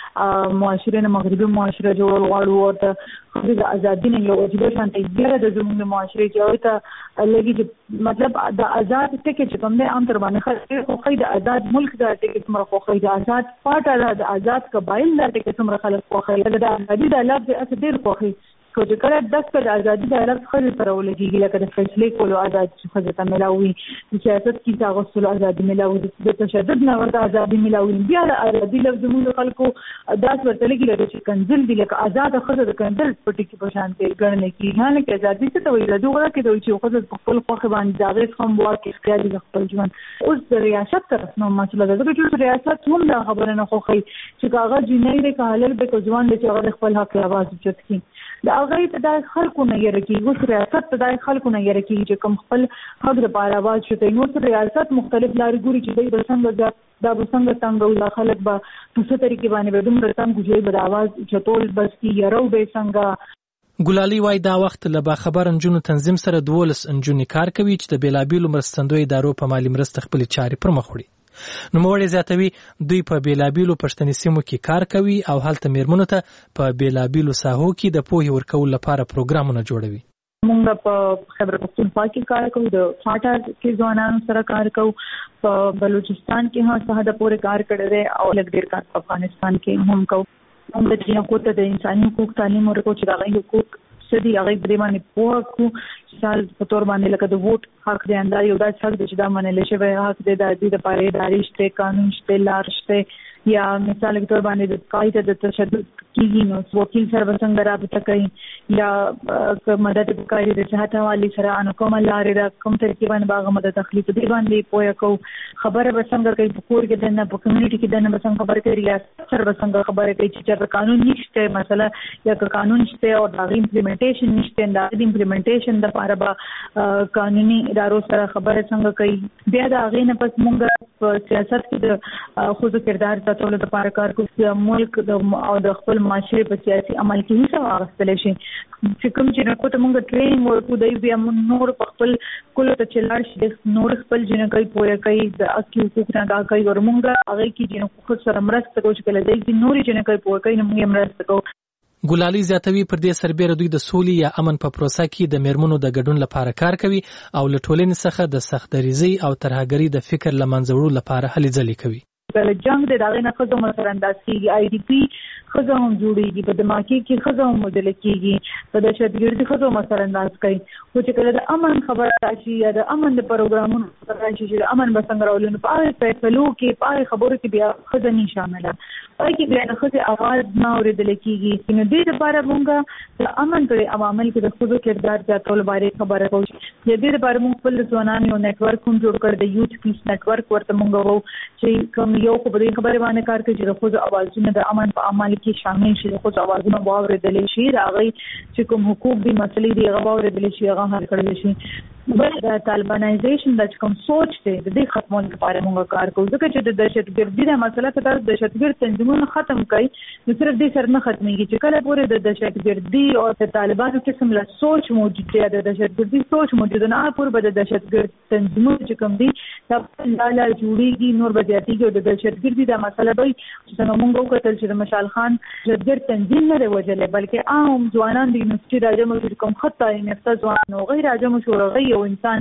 خپل معاشره نه مغربي معاشره جوړول غواړو او د د ازادۍ نه یو واجب شانتي ډیره د زموږ معاشره چې ته لګي مطلب د آزاد ټکی چې کوم نه عام تر باندې خو خو د آزاد ملک د ټکی څومره خو خو د آزاد پټه د آزاد قبایل د ټکی څومره خلک خو خو د آزادۍ د لفظ اصل ډیر خو خو چې کله د دغه ازادي د لفظ خل سره ولګي لکه د فیصله کولو آزاد چې خزه ته ملاوي د سیاست کې تاسو سره آزادي ملاوي د تشدد نه ورته آزادي ملاوي بیا د آزادي لفظ موږ خلکو داس ورته لګي لکه چې کنزل دی لکه آزاد خزه د کنزل پټي کې په شان کې ګڼل کیږي نه کې آزادي څه ته ویل دوغه کې دوی چې خزه په خپل خو باندې داغه هم واکه اختیاري خپل ژوند اوس د ریاست طرف نو مسله ده چې ریاست هم دا خبره نه خوخي چې کاغذ جنۍ د کالل به ځوان د چې خپل حق आवाज اوچت کړي دا هغه ته د خلکو نه یې رکی اوس ریاست ته د خلکو نه یې رکی چې کوم خپل حق لپاره आवाज شته نو چې ریاست مختلف لارې ګوري چې دوی بسنګ دا بسنګ څنګه ولا خلک به په څه طریقې باندې به دومره څنګه ګوزي به आवाज چټول بس کی یرو به څنګه. ګلالي وای دا وخت له باخبر انجونو تنظیم سره دولس انجونې کار کوي چې د بیلابیلو مرستندوی ادارو په مالی مرسته خپل چارې پر مخ وړي. نوموړی زیاتوي دوی په بیلابیلو پښتني سیمو کې کار کوي او هلته میرمنو ته په بیلابیلو ساحو کې د پوهې ورکولو لپاره پروګرامونه جوړوي. موږ په خیبر پختونخوا کې کار کوو د فاټا کې ځوانانو سره کار کوو په بلوچستان کې هم څه د پوره کار کړی او لږ ډیر کار په افغانستان کې هم کوو. موږ د حقوقو د انساني حقوق تعلیم ورکو چې د حقوق سدي هغه د باندې پوهه کو سال په تور باندې لکه د ووټ حق دی انده یو دا څنګه چې دا منل شي به حق دی د دې لپاره اداري شته قانون شته لار شته یا مثال په تور باندې د قاعده د تشدد کیږي نو وکیل سره څنګه رابطه کوي یا مدد کوي د صحت حواله سره ان کوم لارې را کوم طریقې باندې باغ مدد تخلیق دی باندې پوهه کو خبره به څنګه کوي په کور کې دنه په کمیونټي کې دنه به څنګه خبره کوي یا سره به څنګه خبره کوي چې قانون نشته مثلا یا قانون شته او د امپلیمنټیشن نشته د امپلیمنټیشن د لپاره به قانوني ادارو سره خبره څنګه کوي بیا د هغه نه پس موږ په سیاست کې د خود کردار ساتلو لپاره کار کوو چې ملک او د خپل معاشره په سیاسي عمل کې هیڅ واغستل شي چې کوم چې نو ته موږ ټریننګ ورکو دی بیا موږ نور په خپل کول ته چلار شي نور خپل جنګي پوهه کوي د اکی حقوق نه دا کوي او موږ هغه کې جنو خود سره مرسته کوو چې کله دی نور جنګي پوهه کوي نو موږ مرسته کوو. ګلالي زیاتوي پر دې سربېره دوی د سولې یا امن په پروسه کې د میرمنو د ګډون لپاره کار کوي او له ټولنې څخه د سختدریزۍ او ترهګرۍ د فکر له منځه وړلو لپاره هلې ځلې کوي. کله جنگ د دغه نه خزو مثلا انداسي آی ډی پی خزو هم جوړیږي په دماغي کې خزو هم مدل کیږي په دهشتګردي خزو مثلا انداز کوي خو چې کله د امن خبره راشي یا د امن د پروګرامونو راشي چې امن به څنګه راولنو په هغه فیصلو کې په هغه خبرو کې بیا خزه نه شامله پای کې بیا د خزو आवाज نه اوریدل کیږي نو دې لپاره موږ د امن پر عوامل کې د خزو کردار زیاتول باندې خبره کوو د دې لپاره موږ خپل ځوانانو یو نتورک هم جوړ کړ د یوث پیس نتورک ورته موږ وو چې کوم یو خو په دې خبره باندې کار کوي چې د خزو आवाजونه د امن په عمل کې شامل شي د خزو आवाजونه واوریدل شي راغی چې کوم حقوق دي مسلې دي هغه واوریدل شي هغه حل کړل شي. بل د طالبانایزیشن د کوم سوچ ته د دې ختمولو لپاره موږ کار کوو ځکه چې د دهشتګردي د مسله ته د دهشتګرد تنظیمونه ختم کړي نو صرف دې سره نه ختميږي چې کله پورې د دهشتګردي او د طالبانو قسم له سوچ موجود دی د دهشتګردي سوچ موجود نه پورې به د دهشتګرد تنظیمونه چې کوم دي دا لاله جوړيږي نور به زیاتېږي د دهشتګردي د مسله به چې موږ وکړل چې د مشال خان دهشتګرد تنظیم نه وجلې بلکې عام ځوانان د یونیورسيټي راځي کوم خطه نه ځوان او غیر راځي مشورغي او انسان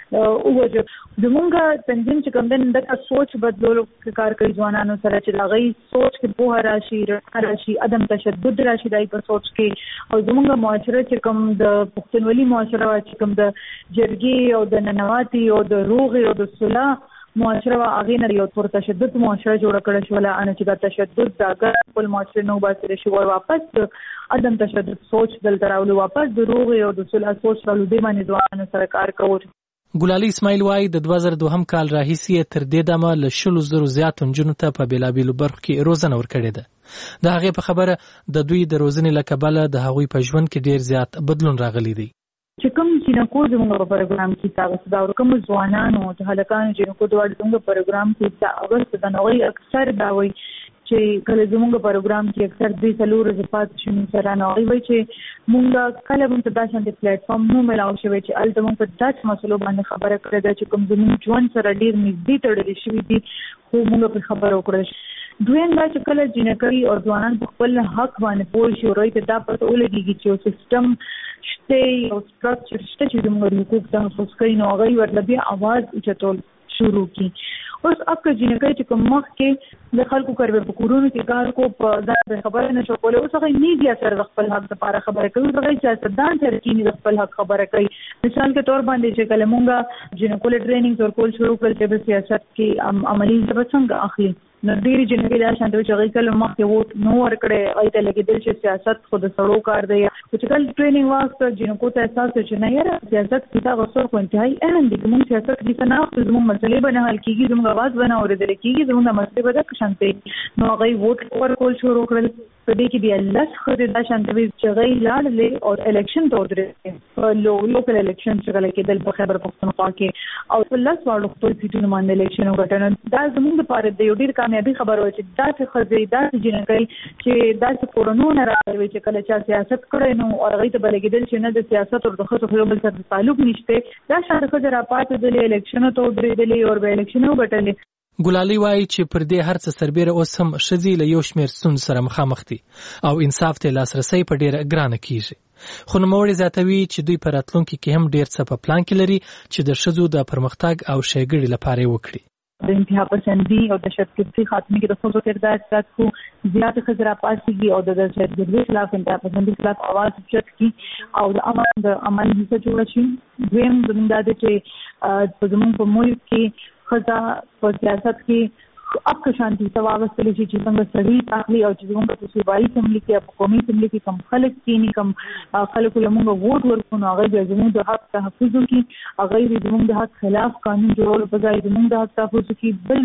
وګورئ زمونږ تنظیم چې کوم د دغه سوچ بدلولو کار کوي ځوانانو سره چې هغه سوچ کې په راشي راشي عدم تشدد راشي دای په سوچ کې او زمونږ معاشره چې کوم د پښتونولي معاشره چې کوم د جرګي او د ننواتي او د روغ او د صلح معاشره هغه نه یو پر تشدد معاشره جوړ کړل شو لا ان چې د تشدد دغه خپل معاشره نو باسي شو واپس عدم تشدد سوچ دل تراولو واپس د روغ او د صلح سوچ راولو د باندې ځوانانو سره کار کوي. ګلالي اسماعیل وایي د دوه زره دوهم کال راهیسې تر دې دمه له شلو زرو زیات نجونو ته په بېلابېلو برخو کې روزنه ورکړې ده. د هغې په خبره د دوی د روزنې له کبله د هغوی په ژوند کې ډېر زیات بدلون راغلی دی. چې کوم جنکو زموږ په پروګرام کې تاسو دا ورکوم ځوانانو چې هلکانو جنکو د زموږ پروګرام کې تاسو د نوې اکثر دا وایي چې کله زموږ پروګرام کې اکثر دې څلور ځپات شنو سره نه وي چې مونږ کله هم په داسې د پلیټ فارم نو ملاو شوی چې الته مونږ په داسې مسلو باندې خبره کړې چې کوم زموږ ژوند سره ډیر نږدې تړلې شوی دي خو مونږ په خبرو کړې. دویم دا چې کله جنکري او ځوانان په خپل حق باندې پوه شي ورای ته دا پته ولګي چې سیستم شته او سټرکچر شته چې موږ حقوق ته تحفظ کوي نو هغه ورته بیا आवाज اوچتول شروع کی. اوس اکه جنکري چې کوم مخ کې د خلکو کړو په کورونو کې کار کو په دا خبره نشو کولای اوس هغه میډیا سره خپل حق لپاره خبره کوي هغه سیاستدان سره کې خپل حق خبره کوي. مثال کے طور باندې چې کله مونږه جنکو له ټریننګ ورکول شروع کړل چې په سیاست کې عملی څنګه اخلي نو ډېری جنګي دا شانته چې هغه کله مخکې ووټ نو ورکړي اې ته لګیدل چې سیاست خود سړو کار دی چې کله ټریننګ واسطه جنکو ته احساس چې نه یاره سیاست کې تاسو سره کو انتهایی اهم دي کوم سیاست کې نه خپل موږ مسلې باندې حل کیږي زموږ आवाज باندې اورېدل کیږي زموږ مسلې به شانته نو هغه ووټ ورکول شروع کړل په دې کې بیا لږ خو دا شانته چې هغه لاړلې او الیکشن ته ودرېدل لو لوکل الیکشن چې کله کېدل په خیبر پختونخوا کې او په لاس واړو خپل سیټونو باندې الیکشن وګټل دا زموږ لپاره د یو ډیر کامیابی خبر و چې دا څه خزې دا څه جنګي چې دا څه کورونو راوي چې کله چې سیاست کړي نو او هغه ته بلګیدل چې نه د سیاست او د خصوصي خپل بل سره تعلق نشته دا شاته خزر اپات د الیکشن ته ودرېدل او به الیکشن وګټل. ګلالي وایي چې پر دې هر څه سربېره اوس هم ښځې له یو شمېر ستونزو سره مخامخ دي او انصاف ته لاسرسی په ډېره ګرانه کیږي. خو نوموړی زیاتوي چې دوی په راتلونکي کې هم ډېر څه په پلان کې لري چې د ښځو د پرمختګ او ښېګړې لپاره یې وکړي. د انتها پسندي او د شرکتي خاتمه کې د ښځو کردار ستاسو خو زیات خزر پاسيږي او د شرکتي خلاف انتها پسندي خلاف आवाज اوچت کی او د امن د امن هڅه جوړ شي. دویم زموږ د چې په زموږ په ملک کې خزا په سیاست کې اب که شانتي تواوستل شي چې څنګه سړي تاخلي او چې موږ په صوبایي سملي کې په قومي سملي کې کم خلک کینی کم خلکو له موږ ووټ ورکو نو هغه زموږ د حق تحفظ کوي هغه زموږ د حق خلاف قانون جوړول په ځای زموږ د حق تحفظ کوي بل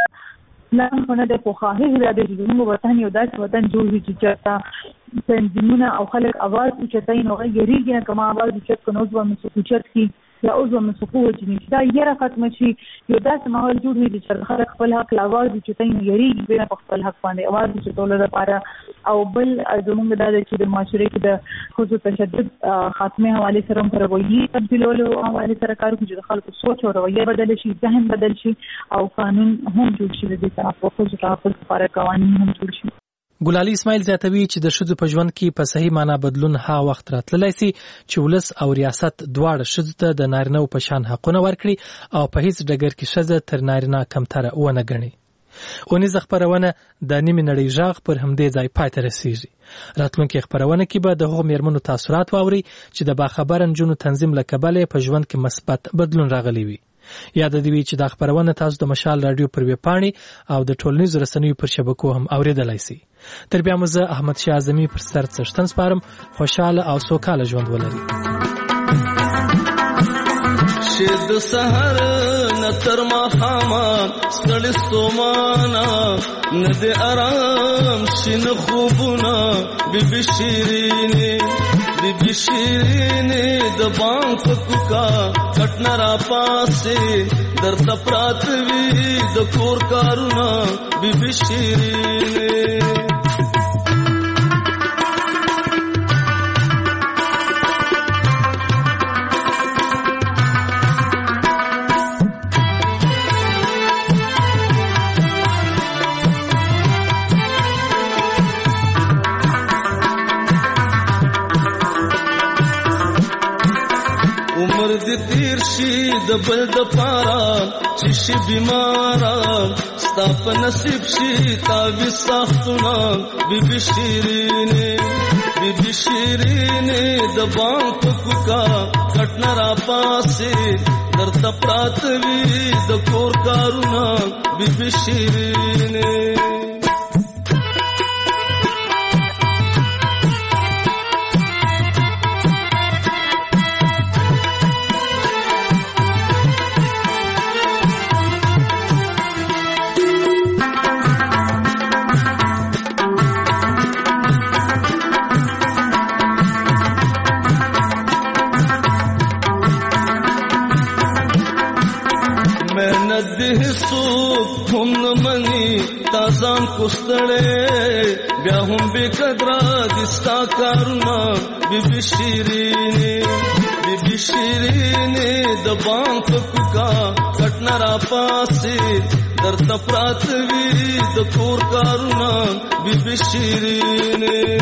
زموږ لکه څنګه د پوښاهي د زموږ وطن یو داسې وطن جوړ شي چې تا تنظیمونه او خلک आवाज اوچتای نو هغه یریږي کما आवाज اوچت کنو ځو مې اوچت کی یا اوس هم سقوط چې دا یره ختم شي یو داسې ماحول جوړ وي چې خلک خپل حق لاواز چې تاسو یریږي به په خپل حق باندې आवाज چې ټول لپاره او بل زموږ د چې د معاشره کې د خصوصي تشدد خاتمه حواله سره هم رویه تبدیلولو حواله سره کار کوي چې خلکو سوچ او رویه بدل شي ذهن بدل شي او قانون هم جوړ شي د تحفظ تحفظ لپاره قوانين هم جوړ شي. ګلالي اسماعیل زیاتوي چې د ښځو په ژوند کې په صحیح معنا بدلون ها وخت راتللی سي چې ولس او ریاست دواړه ښځو ته د نارینه په شان حقونه ورکړي او په هیڅ ډګر کې ښځه تر نارینه کمتره ونه ګڼي. اونیزه خبرونه د نیمې نړۍ غږ پر همدې ځای پای ته رسیږي. راتلونکي خبرونه کې به د هغو میرمنو تاثرات واوري چې د باخبره نجونو تنظیم له کبله په ژوند کې مثبت بدلون راغلی وي. یاد دې وي چې دا خبرونه تاسو د مشال رادیو پر ویب پاڼې او د ټولنیزو رسنیو پر شبکو هم اوریدلای شئ. تر بیا مو زه احمد شاه اعظمي پر سر څښتن سپارم. خوشاله او سوکاله ژوند ولرئ. شد سحر نتر مخاما ستړي ستومانا ند آرام شین خوبنا بیبي شیرینی بیبي شیرینی د بانک کوکا کټنا را پاسه درد پرات وی د کور کارونا بیبي شیرینی دې تیر شي د بل د پارا چې شي بیمارا ستا په نصیب شي تاوی ساختونه بیبي شیرینې بیبي شیرینې د بام په کوکا کټنه را پاسې درته پراته وي د کور کارونه بیبي شیرینې هم نمانی تازان کستړې بیا هم به قدر دستا کارونه بیبي شیرینې بیبي شیرینې د بام په کوکا کټنه را پاسې درته پراته وي د کور کارونه بیبي شیرینې